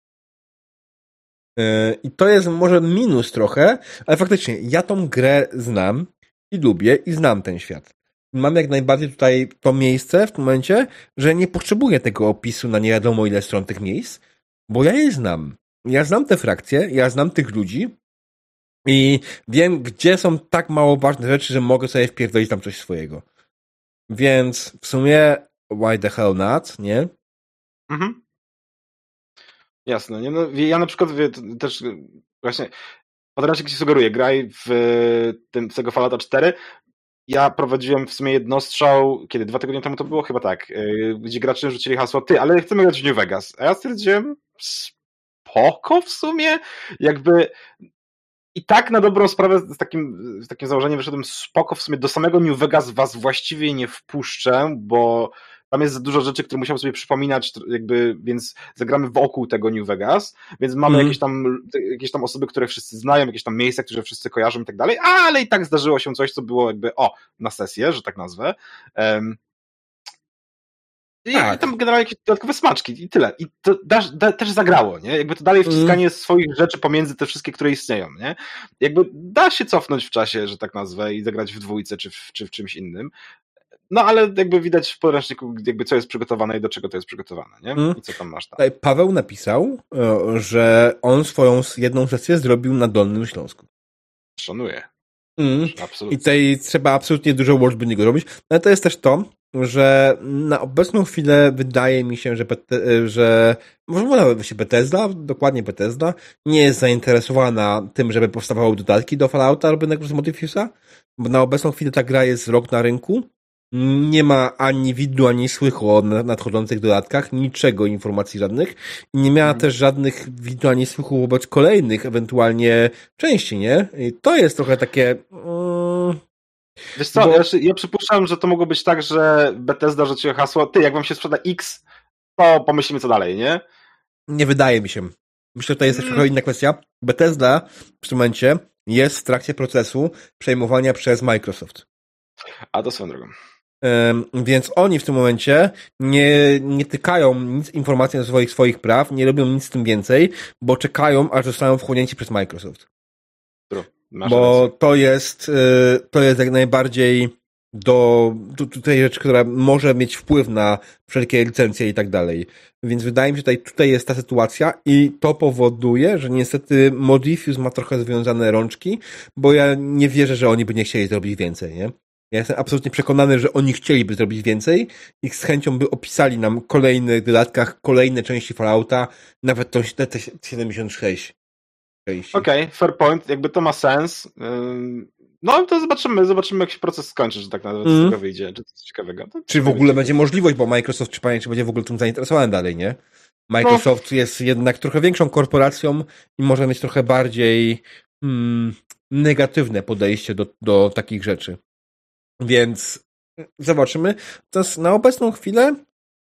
I to jest może minus trochę, ale faktycznie ja tą grę znam i lubię i znam ten świat. Mam jak najbardziej tutaj to miejsce w tym momencie, że nie potrzebuję tego opisu na nie wiadomo ile stron tych miejsc, bo ja je znam. Ja znam te frakcje, ja znam tych ludzi i wiem, gdzie są tak mało ważne rzeczy, że mogę sobie wpierdolić tam coś swojego. Więc w sumie why the hell not, nie? Mhm. Jasne. Nie? No, ja na przykład też właśnie podręcznik ci sugeruje, graj w tego Fallouta 4. Ja prowadziłem w sumie jednostrzał, kiedy 2 tygodnie temu to było? Chyba tak. Gdzie gracze rzucili hasło, ale chcemy grać w New Vegas. A ja stwierdziłem, spoko w sumie, jakby i tak na dobrą sprawę z takim założeniem wyszedłem spoko, w sumie do samego New Vegas was właściwie nie wpuszczę, bo tam jest za dużo rzeczy, które musiałem sobie przypominać, więc zagramy wokół tego New Vegas, więc mamy jakieś tam osoby, które wszyscy znają, jakieś tam miejsca, które wszyscy kojarzą i tak dalej, ale i tak zdarzyło się coś, co było na sesję, że tak nazwę. I tam generalnie jakieś dodatkowe smaczki i tyle. I to też zagrało, nie? Jakby to dalej wciskanie swoich rzeczy pomiędzy te wszystkie, które istnieją, nie? Jakby da się cofnąć w czasie, że tak nazwę, i zagrać w 2 czy w czymś innym. No ale jakby widać w podręczniku, jakby co jest przygotowane i do czego to jest przygotowane, nie? I co tam masz tam. Tutaj Paweł napisał, że on swoją jedną sesję zrobił na Dolnym Śląsku. Szanuję. Absolutnie. I tutaj trzeba absolutnie dużo work, by niego robić. Ale to jest też to, że na obecną chwilę wydaje mi się, że może Bethesda, dokładnie Bethesda, nie jest zainteresowana tym, żeby powstawały dodatki do Fallouta robionego z Modifiusa, bo na obecną chwilę ta gra jest rok na rynku. Nie ma ani widu, ani słychu o nadchodzących dodatkach, niczego, informacji żadnych. I nie miała też żadnych widu, ani słychu wobec kolejnych, ewentualnie części, nie? I to jest trochę takie... Wiesz co, ja przypuszczam, że to mogło być tak, że Bethesda rzuciła hasło, jak wam się sprzeda X, to pomyślimy co dalej, nie? Nie wydaje mi się. Myślę, że to jest też trochę inna kwestia. Bethesda w tym momencie jest w trakcie procesu przejmowania przez Microsoft. A to swoją drogą. Więc oni w tym momencie nie tykają nic informacji na swoich praw, nie robią nic z tym więcej, bo czekają, aż zostaną wchłonięci przez Microsoft. Bo to jest jak najbardziej tutaj rzecz, która może mieć wpływ na wszelkie licencje i tak dalej. Więc wydaje mi się, że tutaj jest ta sytuacja i to powoduje, że niestety Modifius ma trochę związane rączki, bo ja nie wierzę, że oni by nie chcieli zrobić więcej, nie? Ja jestem absolutnie przekonany, że oni chcieliby zrobić więcej i z chęcią by opisali nam w kolejnych dodatkach kolejne części Fallouta, nawet tą T-76. Okej, fair point, jakby to ma sens. No to zobaczymy jak się proces skończy, że tak nawet z tego wyjdzie, czy coś ciekawego. Czy w ogóle będzie możliwość, bo Microsoft, czy będzie w ogóle tym zainteresowany dalej, nie? Microsoft jest jednak trochę większą korporacją i może mieć trochę bardziej negatywne podejście do takich rzeczy. Więc zobaczymy. Na obecną chwilę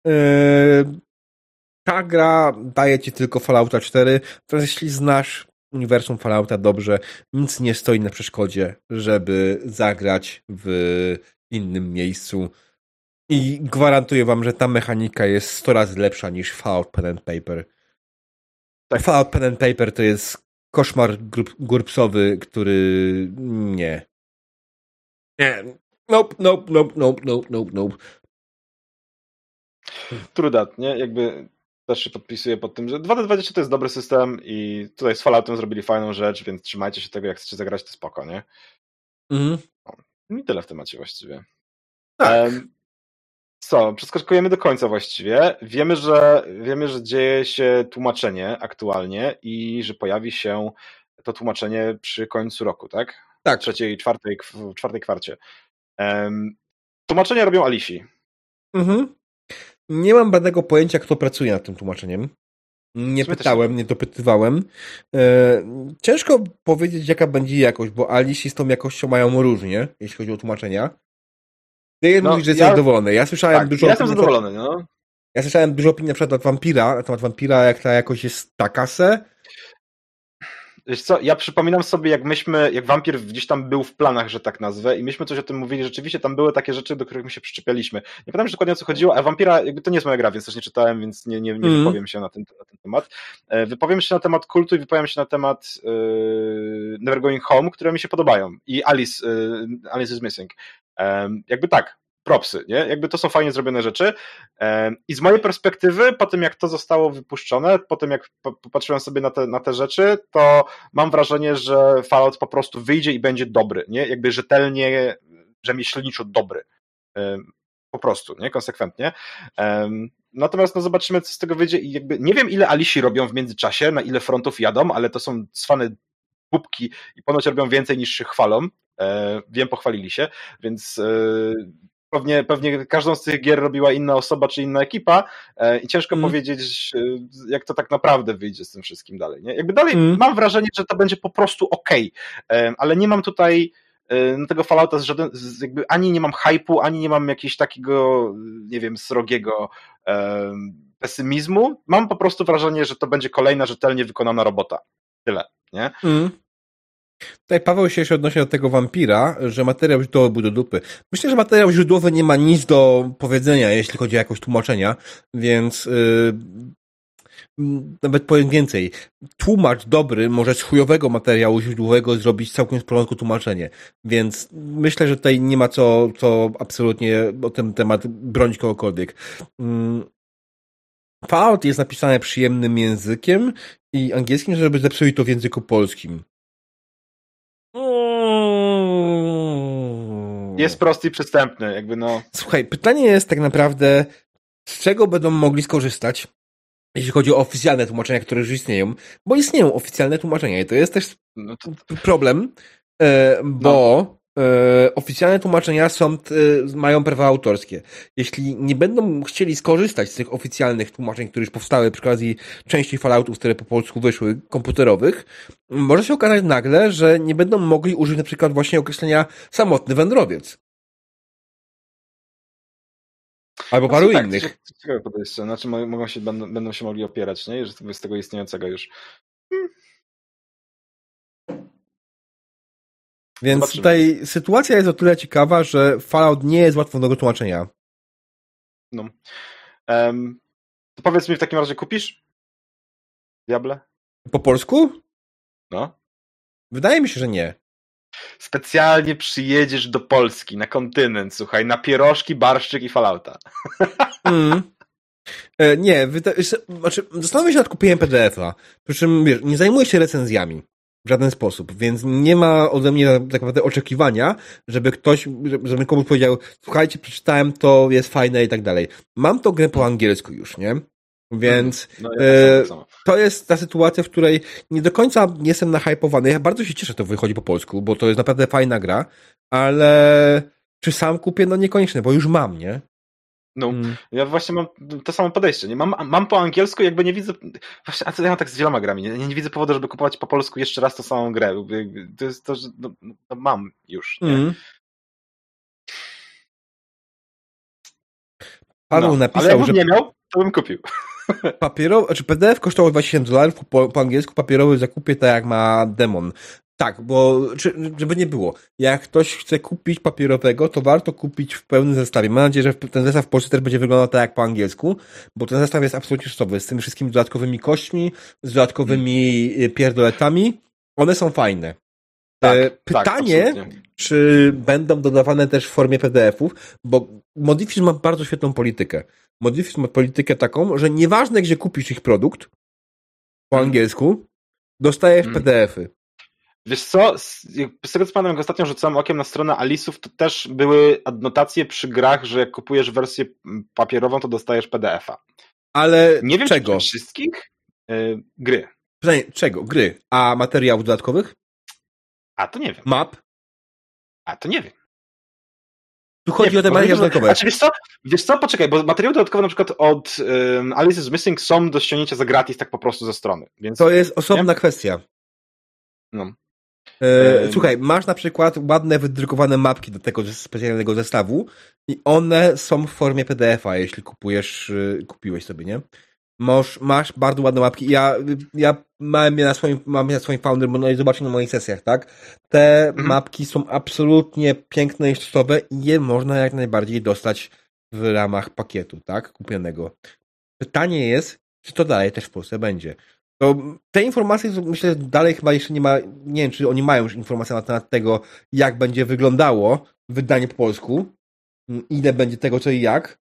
ta gra daje ci tylko Fallouta 4. Teraz jeśli znasz uniwersum Fallouta dobrze, nic nie stoi na przeszkodzie, żeby zagrać w innym miejscu. I gwarantuję wam, że ta mechanika jest 100 razy lepsza niż Fallout Pen and Paper. Tak. Fallout Pen and Paper to jest koszmar GURPS-owy, który nie. Nope. True that, nie? Jakby też się podpisuję pod tym, że 2D20 to jest dobry system i tutaj z Falloutem zrobili fajną rzecz, więc trzymajcie się tego, jak chcecie zagrać, to spoko, nie? I tyle w temacie właściwie. Tak. Przeskakujemy do końca właściwie. Wiemy, że dzieje się tłumaczenie aktualnie i że pojawi się to tłumaczenie przy końcu roku, tak? Tak. W czwartej kwarcie. Tłumaczenia robią Alisi. Nie mam żadnego pojęcia, kto pracuje nad tym tłumaczeniem. Nie pytałem, nie dopytywałem. Ciężko powiedzieć, jaka będzie jakość, bo Alisi z tą jakością mają różnie, jeśli chodzi o tłumaczenia. Ty mówisz, że jesteś zadowolony. Ja słyszałem dużo. Ja jestem zadowolony, no. Ja słyszałem dużo opinii na przykład na temat Vampira, jak ta jakość jest taka se. Wiesz co, ja przypominam sobie, jak Vampir gdzieś tam był w planach, że tak nazwę, i myśmy coś o tym mówili, rzeczywiście tam były takie rzeczy, do których my się przyczepialiśmy. Nie pamiętam już dokładnie o co chodziło, a Vampira, jakby to nie jest moja gra, więc też nie czytałem, więc nie wypowiem się na ten temat. Wypowiem się na temat kultu i wypowiem się na temat Never Going Home, które mi się podobają. I Alice is Missing. Jakby tak, propsy, nie? Jakby to są fajnie zrobione rzeczy. I z mojej perspektywy, po tym jak to zostało wypuszczone, po tym jak popatrzyłem sobie na te rzeczy, to mam wrażenie, że Fallout po prostu wyjdzie i będzie dobry, nie? Jakby rzetelnie, rzemieślniczo dobry. Po prostu, nie? Konsekwentnie. Natomiast zobaczymy, co z tego wyjdzie i jakby nie wiem, ile Alisi robią w międzyczasie, na ile frontów jadą, ale to są cwane pupki i ponoć robią więcej niż się chwalą. Wiem, pochwalili się, więc pewnie każdą z tych gier robiła inna osoba czy inna ekipa i ciężko powiedzieć, jak to tak naprawdę wyjdzie z tym wszystkim dalej. Nie? Jakby dalej mam wrażenie, że to będzie po prostu okej, ale nie mam tutaj tego Fallouta jakby ani nie mam hype'u, ani nie mam jakiegoś takiego, nie wiem, srogiego pesymizmu. Mam po prostu wrażenie, że to będzie kolejna rzetelnie wykonana robota. Tyle, nie? Tutaj Paweł się jeszcze odnosi do tego Vampira, że materiał źródłowy był do dupy. Myślę, że materiał źródłowy nie ma nic do powiedzenia, jeśli chodzi o jakość tłumaczenia, więc Nawet powiem więcej. Tłumacz dobry może z chujowego materiału źródłowego zrobić całkiem w porządku tłumaczenie. Więc myślę, że tutaj nie ma co absolutnie o ten temat bronić kogokolwiek. Fallout jest napisane przyjemnym językiem i angielskim, żeby zepsuli to w języku polskim. Jest prosty i przystępny, jakby no. Słuchaj, pytanie jest tak naprawdę, z czego będą mogli skorzystać, jeśli chodzi o oficjalne tłumaczenia, które już istnieją, bo istnieją oficjalne tłumaczenia i to jest też problem, bo oficjalne tłumaczenia mają prawa autorskie. Jeśli nie będą chcieli skorzystać z tych oficjalnych tłumaczeń, które już powstały przy okazji części Falloutów, które po polsku wyszły, komputerowych, może się okazać nagle, że nie będą mogli użyć na przykład właśnie określenia samotny wędrowiec. Albo paru innych. Ciekawe podejście. Znaczy będą się mogli opierać, nie? Że z tego istniejącego już. Więc Zobaczymy. tutaj sytuacja jest o tyle ciekawa, że Fallout nie jest łatwo do tłumaczenia. No. To powiedz mi w takim razie, kupisz? Diable? Po polsku? No. Wydaje mi się, że nie. Specjalnie przyjedziesz do Polski, na kontynent, słuchaj, na pierożki, barszczyk i Fallouta. Nie, zastanawiam się nad kupieniem PDF-a. Przy czym, wiesz, nie zajmuję się recenzjami w żaden sposób, więc nie ma ode mnie tak naprawdę oczekiwania, żeby komuś powiedział, słuchajcie, przeczytałem, to jest fajne i tak dalej. Mam tą grę po angielsku już, nie? Więc to jest ta sytuacja, w której nie do końca jestem nahypowany. Ja bardzo się cieszę, że to wychodzi po polsku, bo to jest naprawdę fajna gra, ale czy sam kupię? No niekoniecznie, bo już mam, nie? No, ja właśnie mam to samo podejście. Nie? Mam po angielsku, jakby nie widzę. Właśnie, a co ja mam tak z wieloma grami? Nie widzę powodu, żeby kupować po polsku jeszcze raz tą samą grę. To jest to, że mam już. Nie? Paweł napisał, ale jakbym nie miał, to bym kupił. PDF kosztował $27 po angielsku, papierowy zakupie tak jak ma Demon. Tak, bo żeby nie było, jak ktoś chce kupić papierowego, to warto kupić w pełnym zestawie. Mam nadzieję, że ten zestaw w Polsce też będzie wyglądał tak jak po angielsku, bo ten zestaw jest absolutnie sztowy, z tymi wszystkimi dodatkowymi kośćmi, z dodatkowymi pierdoletami. One są fajne. Pytanie, czy będą dodawane też w formie PDF-ów, bo Modifizm ma bardzo świetną politykę. Modifizm ma politykę taką, że nieważne gdzie kupisz ich produkt po angielsku, dostajesz PDF-y. Wiesz co, z tego co pamiętam, jak ostatnio rzucałem okiem na stronę Alisów, to też były adnotacje przy grach, że jak kupujesz wersję papierową, to dostajesz PDF-a. Ale nie wiem, czego? Czy wszystkich? Gry. Pytanie, czego? Gry. A materiałów dodatkowych? A to nie wiem. Map? A to nie wiem. Tu chodzi o te materiały dodatkowe. Wiesz co, poczekaj, bo materiały dodatkowe na przykład od Alice is Missing są do ściągnięcia za gratis tak po prostu ze strony. Więc, to jest osobna kwestia. No. Słuchaj, masz na przykład ładne wydrukowane mapki do tego specjalnego zestawu i one są w formie PDF-a, jeśli kupiłeś sobie, nie? Masz bardzo ładne mapki. Ja mam je na swoim Founder, no i zobaczcie na moich sesjach, tak? Te mapki są absolutnie piękne i sztowe i je można jak najbardziej dostać w ramach pakietu, tak? Kupionego. Pytanie jest, czy to dalej też w Polsce będzie. To te informacje, myślę, dalej chyba jeszcze nie ma, nie wiem, czy oni mają już informacje na temat tego, jak będzie wyglądało wydanie po polsku, ile będzie tego, co i jak.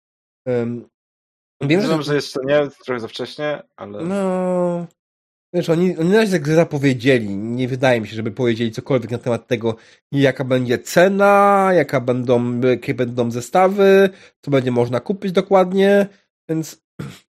Wiem, że jeszcze nie, trochę za wcześnie, ale... No... Wiesz, oni na razie tak zapowiedzieli. Nie wydaje mi się, żeby powiedzieli cokolwiek na temat tego, jaka będzie cena, jakie będą zestawy, co będzie można kupić dokładnie, więc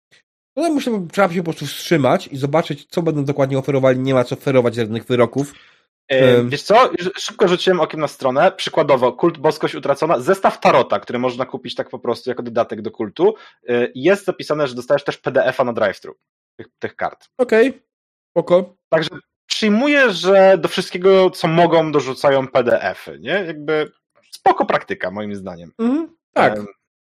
trzeba się po prostu wstrzymać i zobaczyć, co będą dokładnie oferowali. Nie ma co oferować żadnych wyroków. Wiesz co? Szybko rzuciłem okiem na stronę. Przykładowo, Kult Boskość Utracona, zestaw Tarota, który można kupić tak po prostu jako dodatek do kultu. Jest zapisane, że dostajesz też PDF-a na drive-thru tych kart. Okej. Spoko. Także przyjmuję, że do wszystkiego, co mogą, dorzucają PDF-y, nie? Jakby spoko praktyka, moim zdaniem. Tak.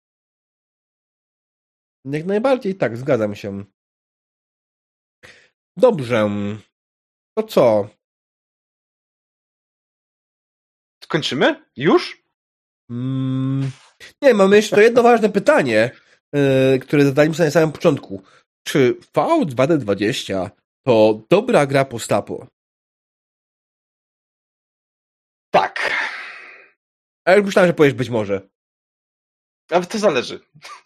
Jak najbardziej tak, zgadzam się. Dobrze. To co? Kończymy? Już? Nie, mamy jeszcze to jedno ważne pytanie, które zadaliśmy sobie na samym początku. czy Fallout 2020 to dobra gra post-apo? Tak. A już myślałem, że powiesz być może. Ale to zależy.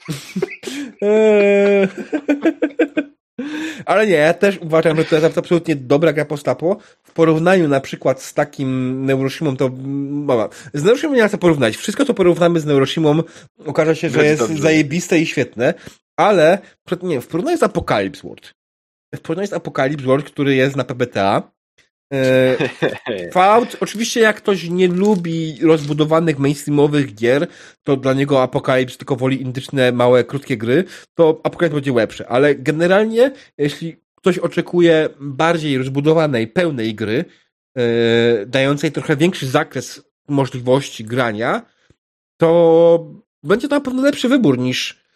Ale nie, ja też uważam, że to jest absolutnie dobra gra post-apo. W porównaniu na przykład z takim Neuroshimą to... Z Neuroshimą nie ma co porównać. Wszystko, co porównamy z Neuroshimą, okaże się, że jest zajebiste i świetne, ale nie, w porównaniu z Apocalypse World. W porównaniu z Apocalypse World, który jest na PBTA, Fallout, oczywiście jak ktoś nie lubi rozbudowanych mainstreamowych gier, to dla niego Apocalypse tylko woli indyczne, małe, krótkie gry, to Apocalypse będzie lepszy, ale generalnie jeśli ktoś oczekuje bardziej rozbudowanej, pełnej gry, dającej trochę większy zakres możliwości grania, to będzie to na pewno lepszy wybór niż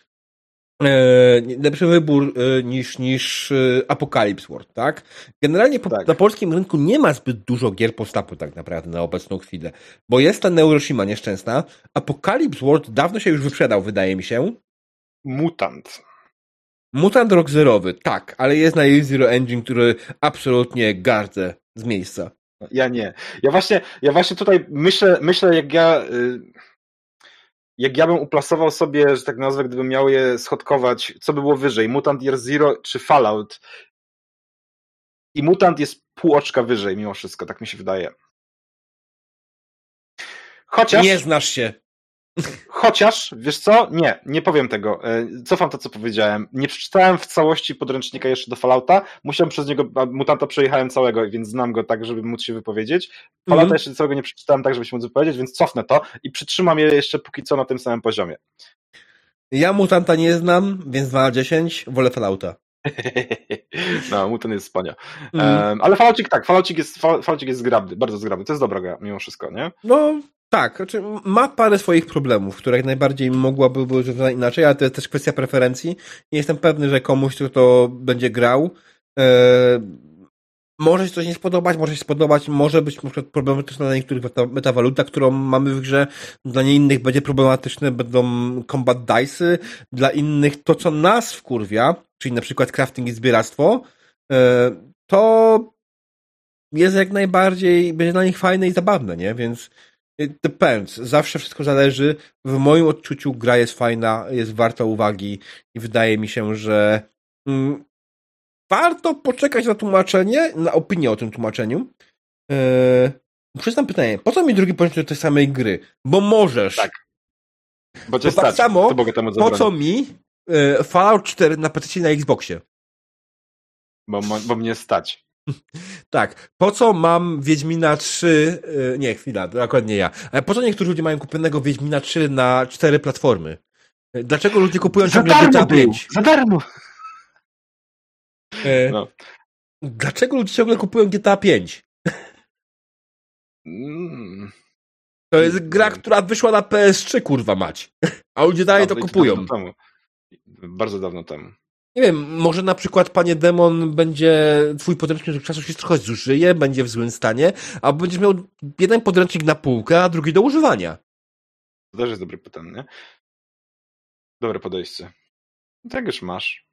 Apocalypse World, tak? Generalnie na polskim rynku nie ma zbyt dużo gier post-apo tak naprawdę na obecną chwilę, bo jest ta Neuroshima nieszczęsna. Apocalypse World dawno się już wyprzedał, wydaje mi się. Mutant Rock Zerowy, tak, ale jest na Zero Engine, który absolutnie gardzę z miejsca. Ja nie. Ja właśnie tutaj myślę jak ja bym uplasował sobie, że tak nazwę, gdybym miał je schodkować, co by było wyżej, Mutant Year Zero czy Fallout? I Mutant jest pół oczka wyżej mimo wszystko, tak mi się wydaje. Chociaż... Nie znasz się. Chociaż, wiesz co? Nie powiem tego. Cofam to, co powiedziałem. Nie przeczytałem w całości podręcznika jeszcze do Fallouta. Musiałem przez niego, Mutanta przejechałem całego, więc znam go tak, żeby móc się wypowiedzieć. Fallouta jeszcze całego nie przeczytałem tak, żeby się móc wypowiedzieć, więc cofnę to i przytrzymam je jeszcze póki co na tym samym poziomie. Ja Mutanta nie znam, więc 2/10 wolę Fallouta. No, Mutant jest wspaniały. Ale Falloutik jest zgrabny, bardzo zgrabny. To jest dobra gra, mimo wszystko, nie? No, tak, znaczy ma parę swoich problemów, które jak najbardziej mogłaby być rozwiązane inaczej, ale to jest też kwestia preferencji. Nie jestem pewny, że komuś, kto to będzie grał, może się coś nie spodobać, może się spodobać, może być na przykład problematyczna dla niektórych metawaluta, którą mamy w grze, dla innych będzie problematyczne, będą combat dice'y, dla innych to, co nas wkurwia, czyli na przykład crafting i zbieractwo, to jest jak najbardziej, będzie dla nich fajne i zabawne, nie? Więc it depends. Zawsze wszystko zależy. W moim odczuciu gra jest fajna, jest warta uwagi i wydaje mi się, że warto poczekać na tłumaczenie, na opinię o tym tłumaczeniu. Przyznam pytanie, po co mi drugi poziom do tej samej gry? Bo możesz. Tak. Bo cię tak samo, to mogę temu po co mi Fallout 4 na PC na Xboxie? Bo mnie stać. Tak. Po co mam Wiedźmina 3... Nie, chwila, to akurat nie ja. Ale po co niektórzy ludzie mają kupionego Wiedźmina 3 na 4 platformy? Dlaczego ludzie kupują ciągle GTA 5? Za darmo! No. Dlaczego ludzie ciągle kupują GTA 5? To jest gra, która wyszła na PS3, kurwa mać. A ludzie dalej to kupują. Bardzo dawno temu. Nie wiem, może na przykład, panie Demon, twój podręcznik czasu się trochę zużyje, będzie w złym stanie, a będziesz miał jeden podręcznik na półkę, a drugi do używania. To też jest dobre pytanie, nie? Dobre podejście. Tak już masz.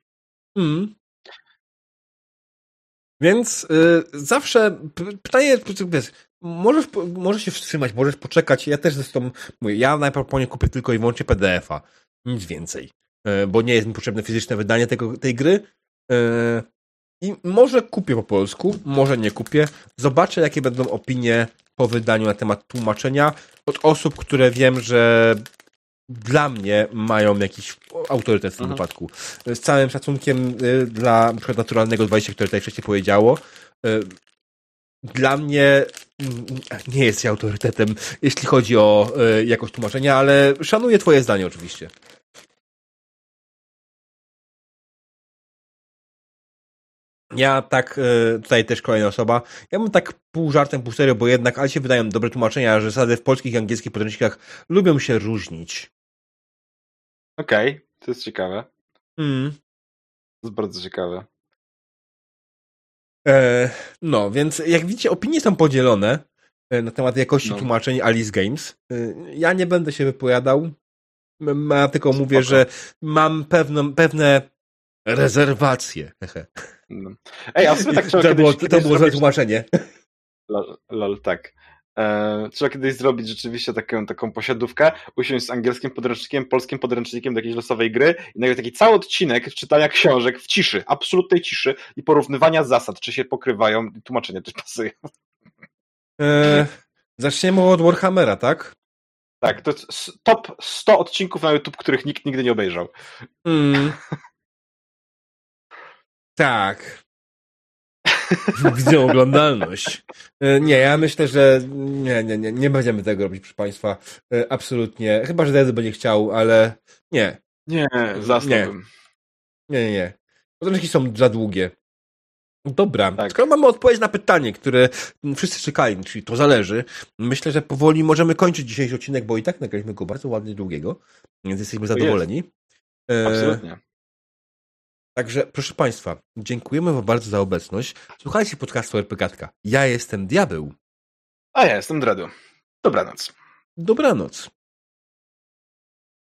Więc zawsze pytanie, wiesz, możesz się wstrzymać, możesz poczekać. Ja też zresztą mówię, ja najprawdopodobniej kupię tylko i wyłącznie PDF-a. Nic więcej. Bo nie jest mi potrzebne fizyczne wydanie tej gry. I może kupię po polsku, może nie kupię. Zobaczę, jakie będą opinie po wydaniu na temat tłumaczenia od osób, które wiem, że dla mnie mają jakiś autorytet w tym wypadku. Z całym szacunkiem dla na przykład Naturalnego 20, które tutaj wcześniej powiedziało, dla mnie nie jest autorytetem, jeśli chodzi o jakość tłumaczenia, ale szanuję twoje zdanie oczywiście. Ja tak, tutaj też kolejna osoba, ja bym tak pół żartem, pół serio, bo jednak, ale się wydają dobre tłumaczenia, że zasady w polskich i angielskich podręcznikach lubią się różnić. Okej, to jest ciekawe. To jest bardzo ciekawe. No, więc jak widzicie, opinie są podzielone na temat jakości tłumaczeń Alice Games. Ja nie będę się wypowiadał, ja tylko mówię, że mam pewne Rezerwacje. No. Ej, a w sumie tak trzeba To było zrobić... za tłumaczenie. Lol, tak. Trzeba kiedyś zrobić rzeczywiście taką posiadówkę, usiąść z angielskim podręcznikiem, polskim podręcznikiem do jakiejś losowej gry i nagle taki cały odcinek czytania książek w ciszy, absolutnej ciszy i porównywania zasad, czy się pokrywają i tłumaczenie też pasuje. Zaczniemy od Warhammera, tak? Tak, to jest top 100 odcinków na YouTube, których nikt nigdy nie obejrzał. Tak. Widzę oglądalność. Nie, ja myślę, że nie będziemy tego robić, proszę Państwa. Absolutnie. Chyba, że Dedy będzie chciał, ale nie. Nie, zastałbym. Nie. Podręczniki są za długie. Dobra, tak. Skoro mamy odpowiedź na pytanie, które wszyscy czekali, czyli to zależy, myślę, że powoli możemy kończyć dzisiejszy odcinek, bo i tak nagraliśmy go bardzo ładnie długiego, więc jesteśmy zadowoleni. Absolutnie. Także, proszę Państwa, dziękujemy Wam bardzo za obecność. Słuchajcie podcastu RPGatka. Ja jestem Diabeł. A ja jestem Dredu. Dobranoc. Dobranoc.